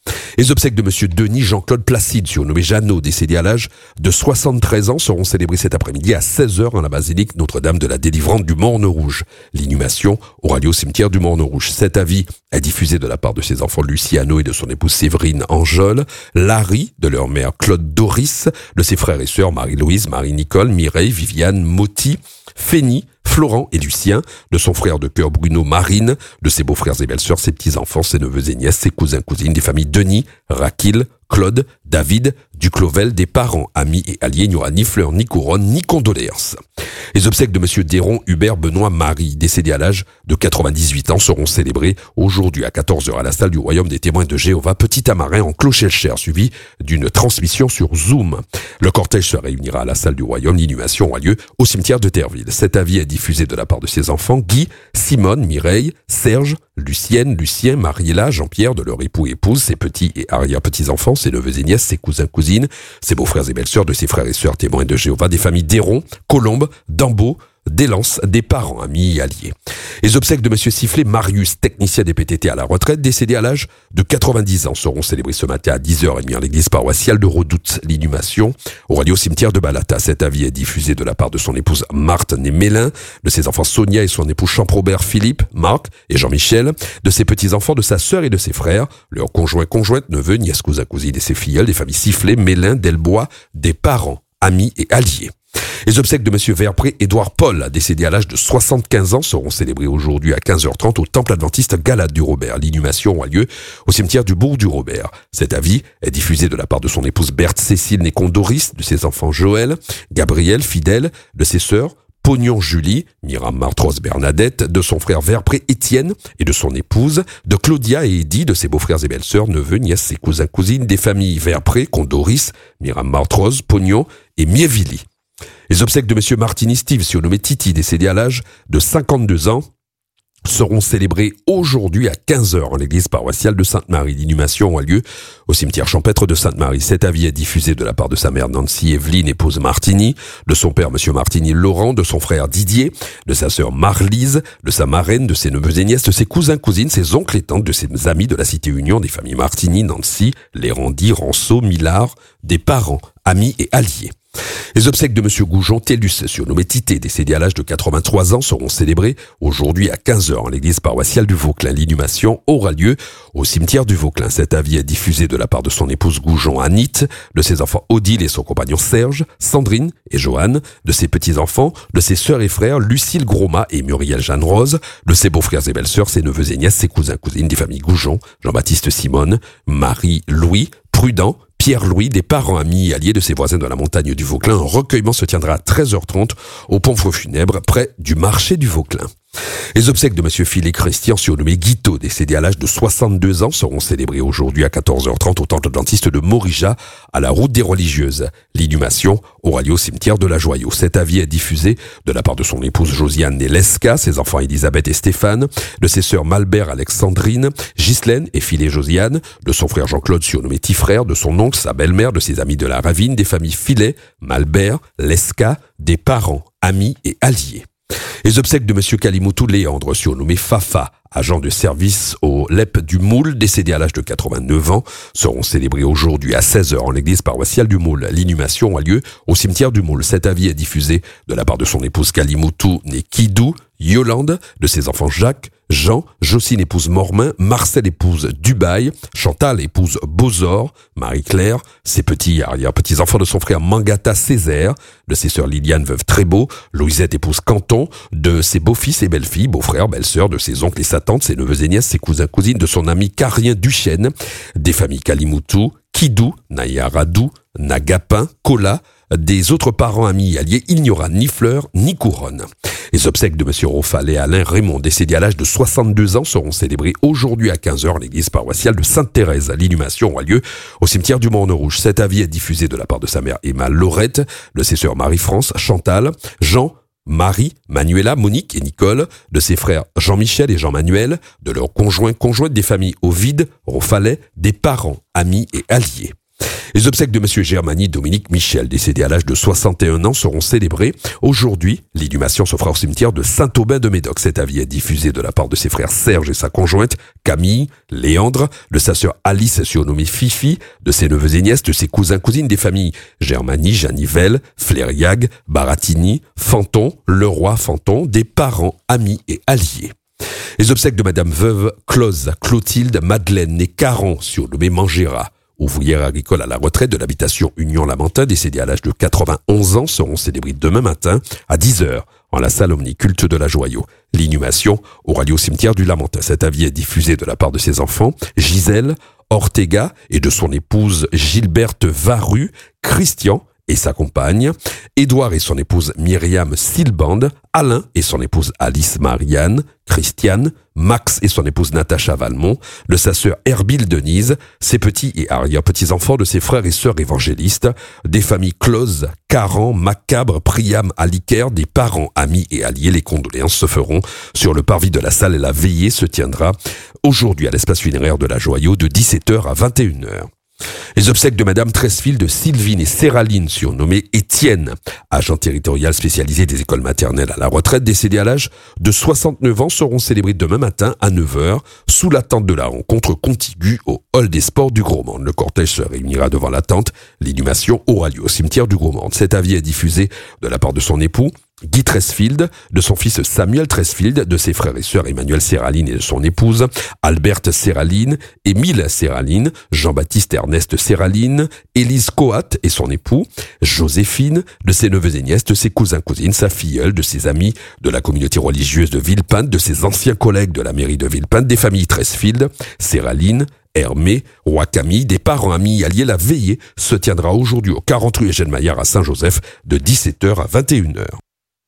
Les obsèques de monsieur Denis Jean-Claude Placide, surnommé Jeannot, décédé à l'âge de soixante-treize ans, seront célébrées cet après-midi à seize heures en la basilique Notre-Dame de la Délivrance du Morne-Rouge. L'inhumation aura lieu au cimetière du Morne-Rouge. Cet avis est diffusé de la part de ses enfants Luciano et de son épouse Séverine Angèle, Larry, de leur mère Claude Doris, de ses frères et sœurs Marie-Louise, Marie-Nicole, Mireille, Viviane, Moti, Fénie, Florent et Lucien, de son frère de cœur Bruno Marine, de ses beaux-frères et belles-sœurs, ses petits-enfants, ses neveux et nièces, ses cousins, cousines, des familles Denis, Raquil, Claude, David, Duclovel, des parents, amis et alliés. Il n'y aura ni fleurs, ni couronne, ni condoléances. Les obsèques de monsieur Déron, Hubert, Benoît, Marie, décédés à l'âge de quatre-vingt-dix-huit ans, seront célébrées aujourd'hui à quatorze heures à la salle du Royaume des Témoins de Jéhovah, Petit Amarin, en Clochelle-Cher, suivi d'une transmission sur Zoom. Le cortège se réunira à la salle du Royaume. L'inhumation aura lieu au cimetière de Terville. Cet avis est diffusé de la part de ses enfants Guy, Simone, Mireille, Serge, Lucienne, Lucien, Mariella, Jean-Pierre, de leur époux et épouse, ses petits et arrière-petits-enfants, ses neveux et nièces, ses cousins, cousines, ses beaux-frères et belles-sœurs, de ses frères et sœurs témoins de Jéhovah, des familles Déron, Colombe, Dambeau, Délance, des parents, amis et alliés. Les obsèques de monsieur Sifflet Marius, technicien des P T T à la retraite, décédé à l'âge de quatre-vingt-dix ans, seront célébrés ce matin à dix heures trente en l'église paroissiale de Redoute. L'inhumation aura lieu au cimetière de Balata. Cet avis est diffusé de la part de son épouse Marthe née Mélin, de ses enfants Sonia et son époux Champrobert Philippe, Marc et Jean-Michel, de ses petits-enfants, de sa sœur et de ses frères, leurs conjoints, conjointes, neveux, nièces, cousins, cousines et ses filleuls, des familles Sifflet, Mélin, Delbois, des parents, amis et alliés. Les obsèques de monsieur Verpré Édouard Paul, décédé à l'âge de soixante-quinze ans, seront célébrées aujourd'hui à quinze heures trente au temple adventiste Galade du Robert. L'inhumation aura lieu au cimetière du Bourg du Robert. Cet avis est diffusé de la part de son épouse Berthe Cécile Nécon Doris, de ses enfants Joël, Gabriel, Fidèle, de ses sœurs Pognon Julie, Myram Martros Bernadette, de son frère Verpré Étienne et de son épouse, de Claudia et Eddy, de ses beaux-frères et belles-sœurs, neveux, nièces, ses cousins, cousines, des familles Verpré, Condoris, Myram Martros, Pognon et Mievili. Les obsèques de monsieur Martini Steve, surnommé Titi, décédé à l'âge de cinquante-deux ans, seront célébrés aujourd'hui à quinze heures en l'église paroissiale de Sainte-Marie. L'inhumation aura lieu au cimetière champêtre de Sainte-Marie. Cet avis est diffusé de la part de sa mère Nancy Evelyne, épouse Martini, de son père monsieur Martini Laurent, de son frère Didier, de sa sœur Marlise, de sa marraine, de ses neveux et nièces, de ses cousins, cousines, ses oncles et tantes, de ses amis de la cité Union, des familles Martini, Nancy, Lérandi, Ranceau, Millard, des parents, amis et alliés. Les obsèques de monsieur Goujon Tellus, surnommé Tité, décédé à l'âge de quatre-vingt-trois ans, seront célébrées aujourd'hui à quinze heures en l'église paroissiale du Vauclin. L'inhumation aura lieu au cimetière du Vauclin. Cet avis est diffusé de la part de son épouse Goujon Anit, de ses enfants Odile et son compagnon Serge, Sandrine et Joanne, de ses petits-enfants, de ses sœurs et frères Lucille Groma et Muriel Jeanne Rose, de ses beaux-frères et belles-sœurs, ses neveux et nièces, ses cousins, cousines, des familles Goujon, Jean-Baptiste Simone, Marie-Louis, Prudent, Pierre-Louis, des parents, amis et alliés de ses voisins de la montagne du Vauclin. Un recueillement se tiendra à treize heures trente au pont funèbre près du marché du Vauclin. Les obsèques de monsieur Philippe Christian, surnommé Guito, décédé à l'âge de soixante-deux ans, seront célébrées aujourd'hui à quatorze heures trente au temple dentiste de Morija, à la route des religieuses. L'inhumation aura lieu au cimetière de la Joyau. Cet avis est diffusé de la part de son épouse Josiane Nelesca, ses enfants Elisabeth et Stéphane, de ses sœurs Malbert, Alexandrine, Ghislaine et Philé Josiane, de son frère Jean-Claude, surnommé Tifrère, de son oncle, sa belle-mère, de ses amis de la Ravine, des familles Filet, Malbert, Lesca, des parents, amis et alliés. Les obsèques de monsieur Kalimoutou Léandre, surnommé Fafa, agent de service au L E P du Moule, décédé à l'âge de quatre-vingt-neuf ans, seront célébrés aujourd'hui à seize heures en l'église paroissiale du Moule. L'inhumation a lieu au cimetière du Moule. Cet avis est diffusé de la part de son épouse Kalimoutou, née Kidou, Yolande, de ses enfants Jacques, Jean, Jocelyne épouse Mormain, Marcel épouse Dubaï, Chantal épouse Bozor, Marie-Claire, ses petits arrière-petits-enfants de son frère Mangata Césaire, de ses sœurs Liliane veuve Trébeau, Louisette épouse Canton, de ses beaux-fils et belles-filles, beaux-frères, belles-sœurs, de ses oncles et sa tante, ses neveux et nièces, ses cousins, cousines, de son ami Carien Duchesne, des familles Kalimoutou, Kidou, Nayaradou, Nagapin, Kola, des autres parents, amis et alliés, il n'y aura ni fleurs ni couronne. Les obsèques de monsieur Rofal et Alain Raymond, décédés à l'âge de soixante-deux ans, seront célébrées aujourd'hui à quinze heures à l'église paroissiale de Sainte-Thérèse. L'inhumation aura lieu au cimetière du Morne-Rouge. Cet avis est diffusé de la part de sa mère Emma Laurette, de ses sœurs Marie-France, Chantal, Jean, Marie, Manuela, Monique et Nicole, de ses frères Jean-Michel et Jean-Manuel, de leurs conjoints, conjointes, des familles Ovide, Rofalet, des parents, amis et alliés. Les obsèques de Monsieur Germani Dominique Michel, décédé à l'âge de soixante et un ans, seront célébrées. Aujourd'hui, l'inhumation se fera au cimetière de Saint-Aubin-de-Médoc. Cet avis est diffusé de la part de ses frères Serge et sa conjointe, Camille, Léandre, de sa sœur Alice, surnommée Fifi, de ses neveux et nièces, de ses cousins, cousines des familles Germani, Janivelle, Flériag, Baratini, Fanton, Leroy, Fanton, des parents, amis et alliés. Les obsèques de Madame Veuve Close, Clotilde, Madeleine et Caron, surnommée Mangera, ouvrière agricole à la retraite de l'habitation Union-Lamentin, décédée à l'âge de quatre-vingt-onze ans, seront célébrées demain matin à dix heures en la salle omniculte de la Joyau. L'inhumation aura lieu au cimetière du Lamentin. Cet avis est diffusé de la part de ses enfants, Gisèle Ortega et de son épouse Gilberte Varu, Christian et sa compagne, Édouard et son épouse Myriam Silband, Alain et son épouse Alice Marianne, Christiane, Max et son épouse Natacha Valmont, de sa sœur Herbile Denise, ses petits et arrière-petits-enfants, de ses frères et sœurs évangélistes, des familles Close, Caran, Macabre, Priam, Alicaire, des parents, amis et alliés. Les condoléances se feront sur le parvis de la salle et la veillée se tiendra aujourd'hui à l'espace funéraire de la Joyau de dix-sept heures à vingt et une heures. Les obsèques de Madame Tresfield, Sylvine et Séraline, surnommée Étienne, agent territorial spécialisé des écoles maternelles à la retraite, décédé à l'âge de soixante-neuf ans, seront célébrées demain matin à neuf heures sous la tente de la rencontre contiguë au hall des sports du Gros-Monde. Le cortège se réunira devant la tente. L'inhumation aura lieu au cimetière du Gros-Monde. Cet avis est diffusé de la part de son époux, Guy Tresfield, de son fils Samuel Tresfield, de ses frères et sœurs Emmanuel Séraline et de son épouse, Alberte Séraline, Émile Séraline, Jean-Baptiste Ernest Séraline, Élise Coat et son époux, Joséphine, de ses neveux et nièces, de ses cousins, cousines, sa filleule, de ses amis de la communauté religieuse de Villepinte, de ses anciens collègues de la mairie de Villepinte, des familles Tresfield, Séraline, Hermé, Roi Camille, des parents, amis, alliés. La veillée se tiendra aujourd'hui au quarante rue Eugène Maillard à Saint-Joseph de dix-sept heures à vingt et une heures.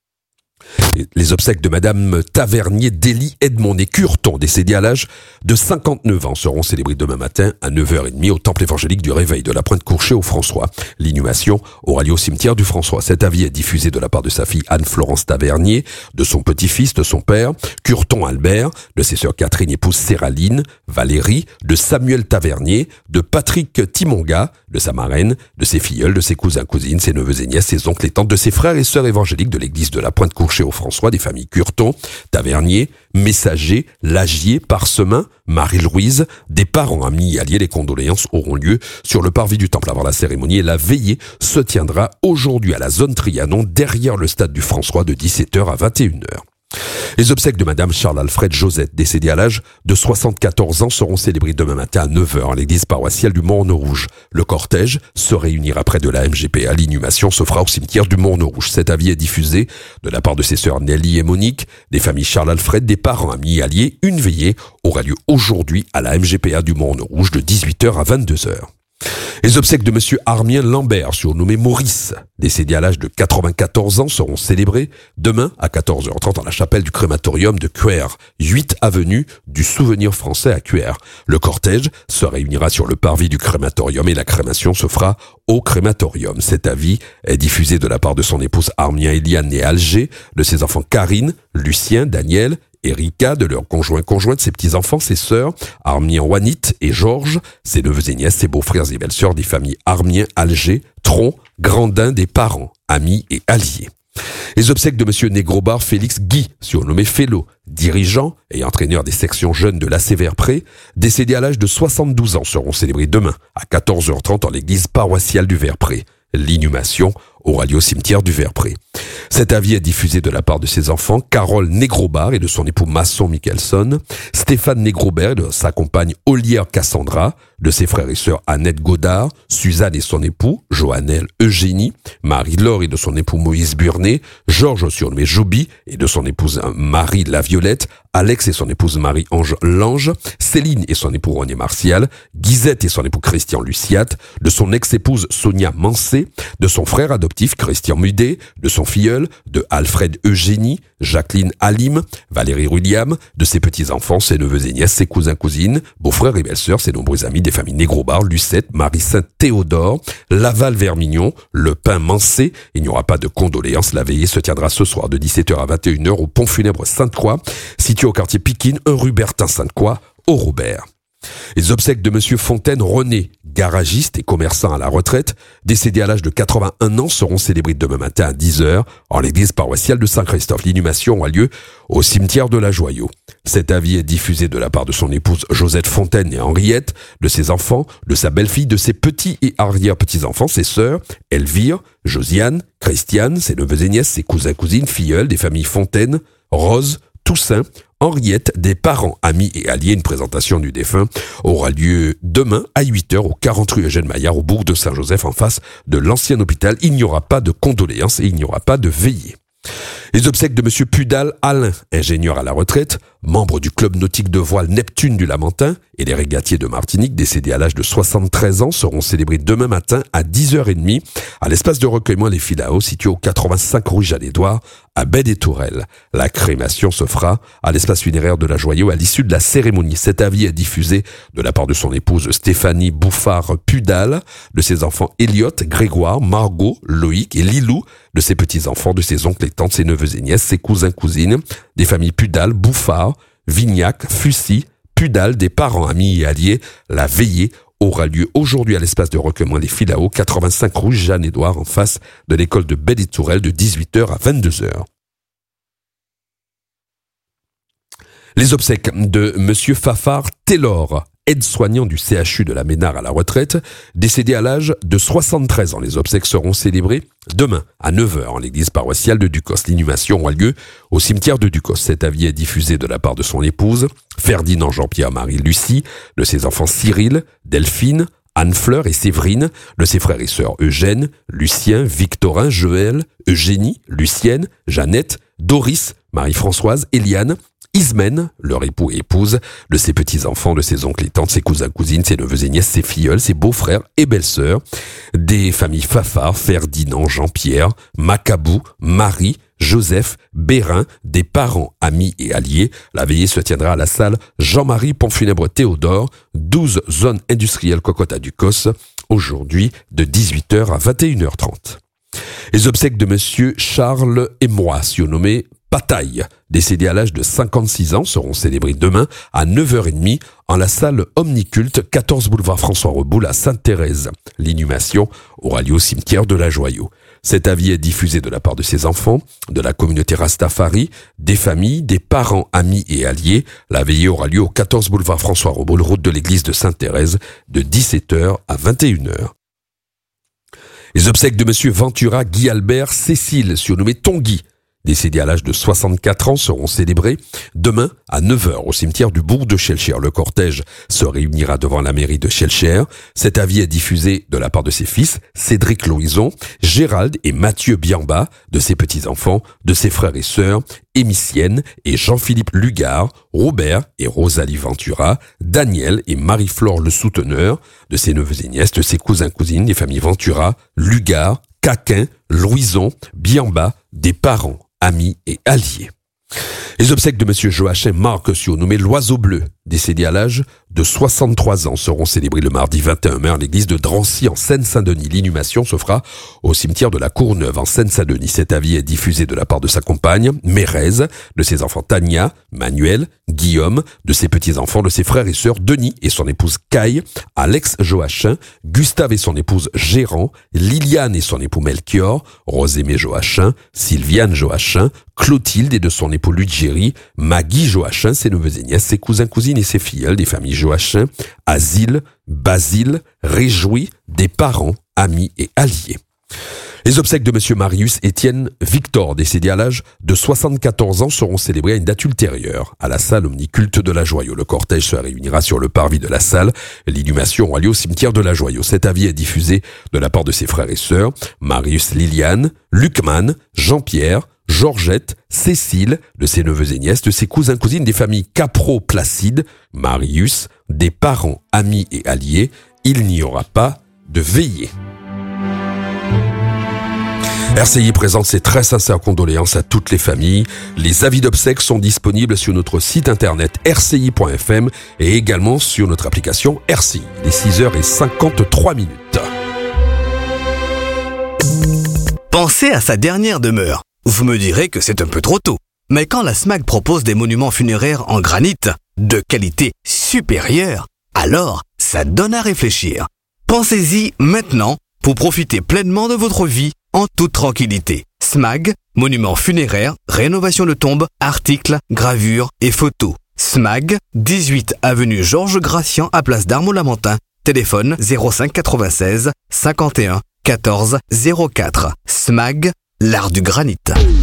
Les obsèques de Madame Tavernier d'Élie Edmond et Curton, décédée à l'âge de cinquante-neuf ans, seront célébrées demain matin à neuf heures trente au temple évangélique du Réveil de la Pointe-Courchet au François. L'inhumation aura lieu au cimetière du François. Cet avis est diffusé de la part de sa fille Anne-Florence Tavernier, de son petit-fils, de son père, Curton Albert, de ses sœurs Catherine, épouse Séraline, Valérie, de Samuel Tavernier, de Patrick Timonga, de sa marraine, de ses filleuls, de ses cousins, cousines, ses neveux et nièces, ses oncles et tantes, de ses frères et sœurs évangéliques de l'église de la Pointe-Courchet au François, des familles Curton, Tavernier, Messager, Lagier, Parsemin, Marie-Louise, des parents, amis et alliés. Les condoléances auront lieu sur le parvis du temple avant la cérémonie et la veillée se tiendra aujourd'hui à la zone Trianon derrière le stade du François de dix-sept heures à vingt et une heures. Les obsèques de Madame Charles-Alfred Josette, décédée à l'âge de soixante-quatorze ans, seront célébrées demain matin à neuf heures à l'église paroissiale du Morne-Rouge. Le cortège se réunira près de la M G P A. L'inhumation se fera au cimetière du Morne-Rouge. Cet avis est diffusé de la part de ses sœurs Nelly et Monique, des familles Charles-Alfred, des parents, amis et alliés. Une veillée aura lieu aujourd'hui à la M G P A du Morne-Rouge de dix-huit heures à vingt-deux heures. Les obsèques de Monsieur Armien Lambert, surnommé Maurice, décédé à l'âge de quatre-vingt-quatorze ans, seront célébrées demain à quatorze heures trente dans la chapelle du crématorium de Cuers, huit avenue du Souvenir Français à Cuers. Le cortège se réunira sur le parvis du crématorium et la crémation se fera au crématorium. Cet avis est diffusé de la part de son épouse Armien Eliane née Alger, de ses enfants Karine, Lucien, Daniel, Erika, de leurs conjoints conjoints, de ses petits-enfants, ses sœurs, Armien Juanit et Georges, ses neveux et nièces, ses beaux-frères et belles-sœurs des familles Armien, Alger, Tron, Grandin, des parents, amis et alliés. Les obsèques de Monsieur Négrobar Félix Guy, surnommé Félo, dirigeant et entraîneur des sections jeunes de l'A C Verpré, décédé à l'âge de soixante-douze ans, seront célébrés demain à quatorze heures trente en l'église paroissiale du Verpré. L'inhumation aura lieu au cimetière du Verpré. Cet avis est diffusé de la part de ses enfants, Carole Négrobar et de son époux Masson Michelson, Stéphane Négrobert et de sa compagne Olière Cassandra, de ses frères et sœurs Annette Godard, Suzanne et son époux, Joannelle Eugénie, Marie-Laure et de son époux Moïse Burnet, Georges surnommé Joby et de son épouse Marie Laviolette, Alex et son épouse Marie-Ange Lange, Céline et son époux René Martial, Guisette et son époux Christian Luciat, de son ex-épouse Sonia Mancé, de son frère adoptif Christian Mudet, de son filleul, de Alfred Eugénie, Jacqueline Halim, Valérie William, de ses petits-enfants, ses neveux et nièces, ses cousins, cousines, beaux-frères et belles-sœurs, ses nombreux amis des familles Négrobar, Lucette, Marie-Saint-Théodore, Laval-Vermignon, Le Pin Mancé. Il n'y aura pas de condoléances. La veillée se tiendra ce soir de dix-sept heures à vingt et une heures au pont funèbre Sainte-Croix, situé au quartier Pikine, un rue Bertin Sainte-Croix, au Robert. Les obsèques de Monsieur Fontaine René, garagiste et commerçant à la retraite, décédé à l'âge de quatre-vingt-un ans, seront célébrés demain matin à dix heures en l'église paroissiale de Saint-Christophe. L'inhumation a lieu au cimetière de la Joyau. Cet avis est diffusé de la part de son épouse Josette Fontaine et Henriette, de ses enfants, de sa belle-fille, de ses petits et arrière-petits-enfants, ses sœurs, Elvire, Josiane, Christiane, ses neveux et nièces, ses cousins, cousines, filleuls, des familles Fontaine, Rose, Toussaint, Henriette, des parents, amis et alliés. Une présentation du défunt aura lieu demain à huit heures au quarante rue Eugène Maillard au bourg de Saint-Joseph en face de l'ancien hôpital. Il n'y aura pas de condoléances et il n'y aura pas de veillée. Les obsèques de Monsieur Pudal Alain, ingénieur à la retraite, membre du club nautique de voile Neptune du Lamentin et les régatiers de Martinique, décédé à l'âge de soixante-treize ans, seront célébrés demain matin à dix heures trente à l'espace de recueillement Les Filao, situé au quatre-vingt-cinq rue Jeanne-Édouard, à Baie-des-Tourelles. La crémation se fera à l'espace funéraire de la Joyau à l'issue de la cérémonie. Cet avis est diffusé de la part de son épouse Stéphanie Bouffard-Pudal, de ses enfants Elliot, Grégoire, Margot, Loïc et Lilou, de ses petits-enfants, de ses oncles et tantes, ses neveux et nièces, ses cousins, cousines, des familles Pudal, Bouffard, Vignac, Fussy, Pudal, des parents, amis et alliés. La veillée aura lieu aujourd'hui à l'espace de recueillement Les Filao, quatre-vingt-cinq rue Jeanne-Édouard, en face de l'école de Baie-des-Tourelles, de dix-huit heures à vingt-deux heures. Les obsèques de Monsieur Fafard Taylor, aide-soignant du C H U de la Ménard à la retraite, décédé à l'âge de soixante-treize ans. Les obsèques seront célébrées demain à neuf heures en l'église paroissiale de Ducos. L'inhumation aura lieu au cimetière de Ducos. Cet avis est diffusé de la part de son épouse, Ferdinand Jean-Pierre Marie Lucie, de ses enfants Cyril, Delphine, Anne-Fleur et Séverine, de ses frères et sœurs Eugène, Lucien, Victorin, Joël, Eugénie, Lucienne, Jeannette, Doris, Marie-Françoise, Eliane, Ismène, leur époux et épouse, de ses petits-enfants, de ses oncles et tantes, ses cousins, cousines, ses neveux et nièces, ses filleuls, ses beaux-frères et belles-sœurs, des familles Fafard, Ferdinand, Jean-Pierre, Macabou, Marie, Joseph, Bérin, des parents, amis et alliés. La veillée se tiendra à la salle Jean-Marie Pompfunèbre Théodore, douze zone industrielle Cocotte à Ducos, aujourd'hui de dix-huit heures à vingt et une heures trente. Les obsèques de Monsieur Charles et moi, surnommé Pataille, décédé à l'âge de cinquante-six ans, seront célébrés demain à neuf heures trente en la salle Omniculte, quatorze boulevard François Reboul à Sainte-Thérèse. L'inhumation aura lieu au cimetière de la Joyau. Cet avis est diffusé de la part de ses enfants, de la communauté Rastafari, des familles, des parents, amis et alliés. La veillée aura lieu au quatorze boulevard François Reboul, route de l'église de Sainte-Thérèse, de dix-sept heures à vingt et une heures. Les obsèques de Monsieur Ventura Guy Albert Cécile, surnommé Tanguy, décédé à l'âge de soixante-quatre ans, seront célébrés demain à neuf heures au cimetière du bourg de Schellcher. Le cortège se réunira devant la mairie de Schellcher. Cet avis est diffusé de la part de ses fils, Cédric Louison, Gérald et Mathieu Biamba, de ses petits-enfants, de ses frères et sœurs, Émicienne et Jean-Philippe Lugard, Robert et Rosalie Ventura, Daniel et Marie-Flore le Souteneur, de ses neveux et nièces, de ses cousins-cousines, des familles Ventura, Lugard, Caquin, Louison, Biamba, des parents, amis et alliés. Les obsèques de Monsieur Joachim Marc, surnommé l'Oiseau Bleu, décédé à l'âge de soixante-trois ans, seront célébrés le mardi vingt et un mai à l'église de Drancy en Seine-Saint-Denis. L'inhumation se fera au cimetière de la Courneuve en Seine-Saint-Denis. Cet avis est diffusé de la part de sa compagne, Mérèse, de ses enfants Tania, Manuel, Guillaume, de ses petits-enfants, de ses frères et sœurs Denis et son épouse Caille, Alex Joachim, Gustave et son épouse Gérant, Liliane et son époux Melchior, Rosémée Joachim, Sylviane Joachim, Clotilde et de son époux Ludgéry, Maggie Joachim, ses neveux et nièces, ses cousins, cousines et ses filleuls, des familles Joachim, Asile, Basile, Réjouis, des parents, amis et alliés. Les obsèques de Monsieur Marius Étienne Victor, décédé à l'âge de soixante-quatorze ans, seront célébrées à une date ultérieure, à la salle Omniculte de la Joyau. Le cortège se réunira sur le parvis de la salle. L'inhumation aura lieu au cimetière de la Joyau. Cet avis est diffusé de la part de ses frères et sœurs, Marius Liliane, Lucman, Jean-Pierre, Georgette, Cécile, de ses neveux et nièces, de ses cousins cousines, des familles Capro Placide, Marius, des parents, amis et alliés. Il n'y aura pas de veillée. R C I présente ses très sincères condoléances à toutes les familles. Les avis d'obsèques sont disponibles sur notre site internet r c i point f m et également sur notre application R C I. Il est six heures cinquante-trois minutes. Pensez à sa dernière demeure. Vous me direz que c'est un peu trop tôt. Mais quand la S M A C propose des monuments funéraires en granit, de qualité supérieure, Alors, ça donne à réfléchir. Pensez-y maintenant pour profiter pleinement de votre vie en toute tranquillité. S M A G, monuments funéraires, rénovation de tombes, articles, gravures et photos. S M A G, dix-huit avenue Georges Gracian à Place d'Armont-Lamentin. Téléphone zéro cinq quatre-vingt-seize cinquante et un quatorze zéro quatre. S M A G, l'art du granit.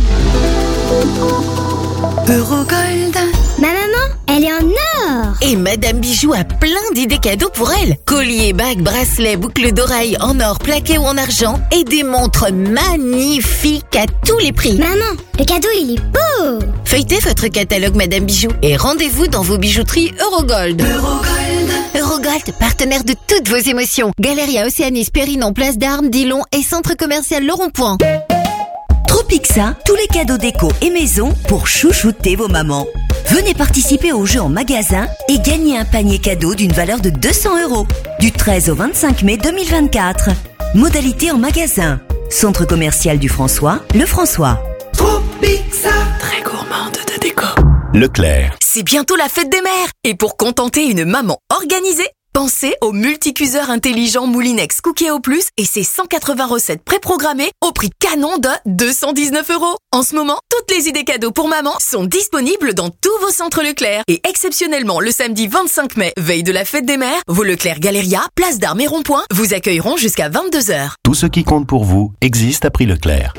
Eurogold. Ma maman, elle est en or. Et Madame Bijou a plein d'idées cadeaux pour elle. Colliers, bagues, bracelets, boucles d'oreilles en or plaqué ou en argent et des montres magnifiques à tous les prix. Maman, le cadeau il est beau. Feuilletez votre catalogue Madame Bijou et rendez-vous dans vos bijouteries Eurogold. Eurogold. Eurogold, partenaire de toutes vos émotions. Galeria Océanis, Périnon, Place d'Armes, Dillon et Centre Commercial Le Rond-Point. Tropixa, tous les cadeaux déco et maison pour chouchouter vos mamans. Venez participer au jeu en magasin et gagner un panier cadeau d'une valeur de deux cents euros. Du treize au vingt-cinq mai deux mille vingt-quatre. Modalité en magasin. Centre commercial du François, Le François. Tropixa, très gourmande de déco. Leclerc. C'est bientôt la fête des mères. Et pour contenter une maman organisée, pensez au multicuseur intelligent Moulinex Cookie au Plus et ses cent quatre-vingts recettes préprogrammées au prix canon de deux cent dix-neuf euros. En ce moment, toutes les idées cadeaux pour maman sont disponibles dans tous vos centres Leclerc. Et exceptionnellement, le samedi vingt-cinq mai, veille de la fête des mères, vos Leclerc Galeria, Place d'Armes et Rond-Point vous accueilleront jusqu'à vingt-deux heures. Tout ce qui compte pour vous existe à prix Leclerc.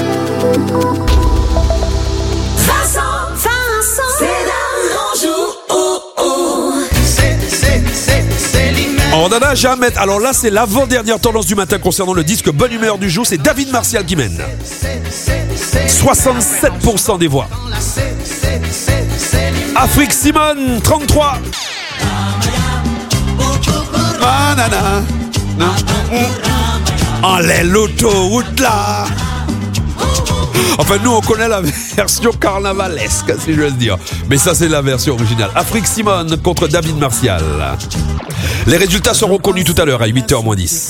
Vincent, Vincent, c'est un grand jour. Oh, oh. C'est, c'est, c'est, c'est l'immense. On en a jamais. Alors là, c'est l'avant-dernière tendance du matin concernant le disque Bonne Humeur du jour. C'est David Martial qui mène. soixante-sept pour cent des voix. Afrique Simone, trente-trois. Banana. En l'autoroute là. Enfin, nous, on connaît la version carnavalesque, si je veux dire. Mais ça, c'est la version originale. Afrique Simone contre David Martial. Les résultats seront connus tout à l'heure à huit heures moins dix.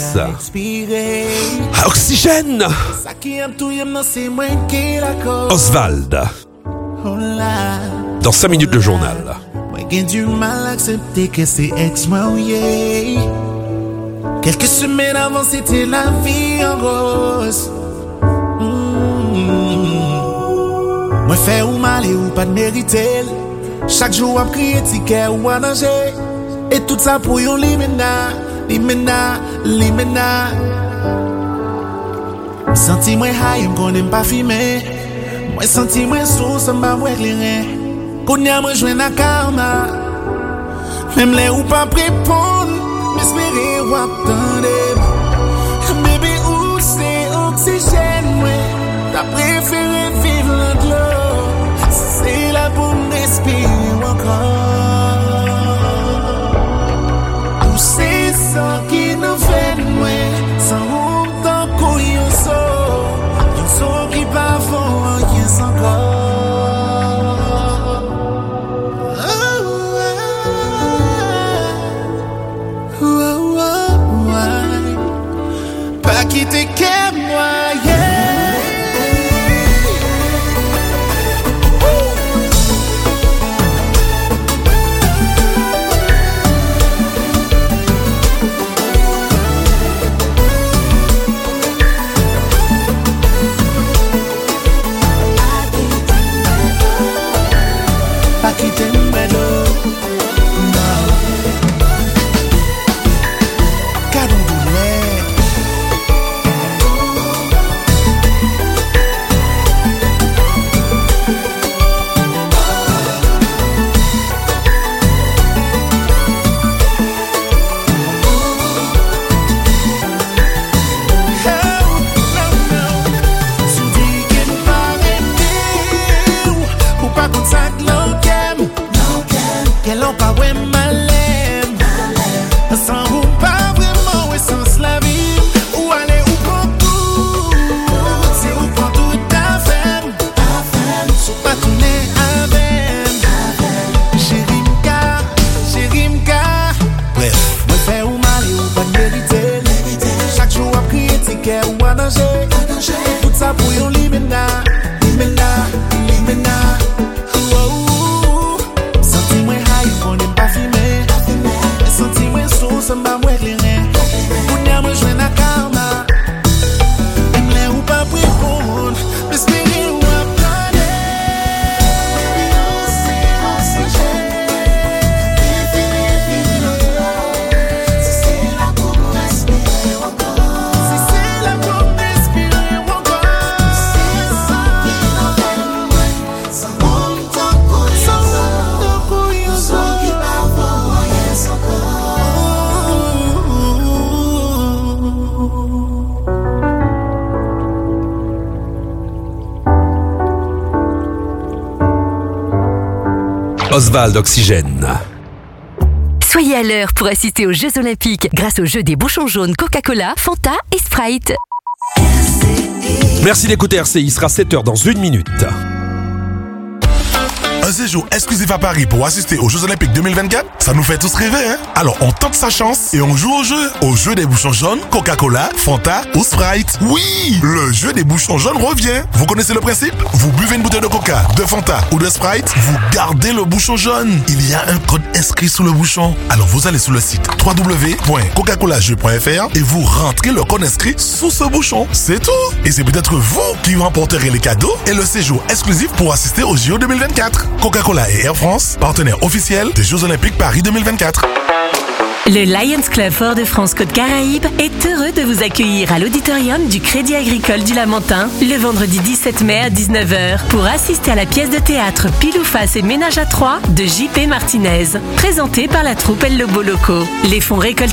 Oxygène. Oswald. Dans cinq minutes, le journal. Quelques semaines avant, c'était la vie en rose. Moi fait ou mal et ou pas de mériter. Chaque jour à crier ticket ou à danger. Et tout ça pour yon limena, limena, limena. Senti moi high, m'konne pas filmer. Moi senti moi sous, ça m'a moi éclairé. Kounya moi jouen na karma. Même les ou pas prépondre, m'espérer ou attendre. Baby ou c'est oxygène, moi. T'as préféré vivre l'eau. C'est là pour m'respirer encore. Ou c'est ça qui nous fait nous. Sans longtemps qu'on y en sort. Y'en sort qui pas font rien encore. Oh, oh, oh, oh. Pas quitter que moi, yeah. Senti ça m'a moué rien. Pour n'y me joindre à karma. Même les ou pas pris pour m'espérer ou à planer. Si c'est là pour respirer encore. Si c'est là pour respirer encore. C'est ça qui nous fait sans monde tant qu'on y a. Sans qui va voir yes encore. Oswald Oxygène. Soyez à l'heure pour assister aux Jeux Olympiques grâce au jeu des bouchons jaunes Coca-Cola, Fanta et Sprite. Merci d'écouter R C I, il sera sept heures dans une minute. Un séjour exclusif à Paris pour assister aux Jeux Olympiques deux mille vingt-quatre, ça nous fait tous rêver, hein? Alors on tente sa chance et on joue au jeu. Au jeu des bouchons jaunes, Coca-Cola, Fanta ou Sprite. Oui, le jeu des bouchons jaunes revient. Vous connaissez le principe? Vous buvez une bouteille de Coca, de Fanta ou de Sprite, vous gardez le bouchon jaune. Il y a un code inscrit sous le bouchon. Alors vous allez sur le site w w w point coca cola jeux point f r et vous rentrez le code inscrit sous ce bouchon. C'est tout. Et c'est peut-être vous qui remporterez les cadeaux et le séjour exclusif pour assister aux J O deux mille vingt-quatre. Coca-Cola et Air France, partenaires officiels des Jeux Olympiques Paris deux mille vingt-quatre. Le Lions Club Fort-de-France Côte-Caraïbe est heureux de vous accueillir à l'auditorium du Crédit Agricole du Lamentin le vendredi dix-sept mai à dix-neuf heures pour assister à la pièce de théâtre Pile ou Face et Ménage à trois de J P Martinez, présentée par la troupe El Lobo Loco. Les fonds récoltés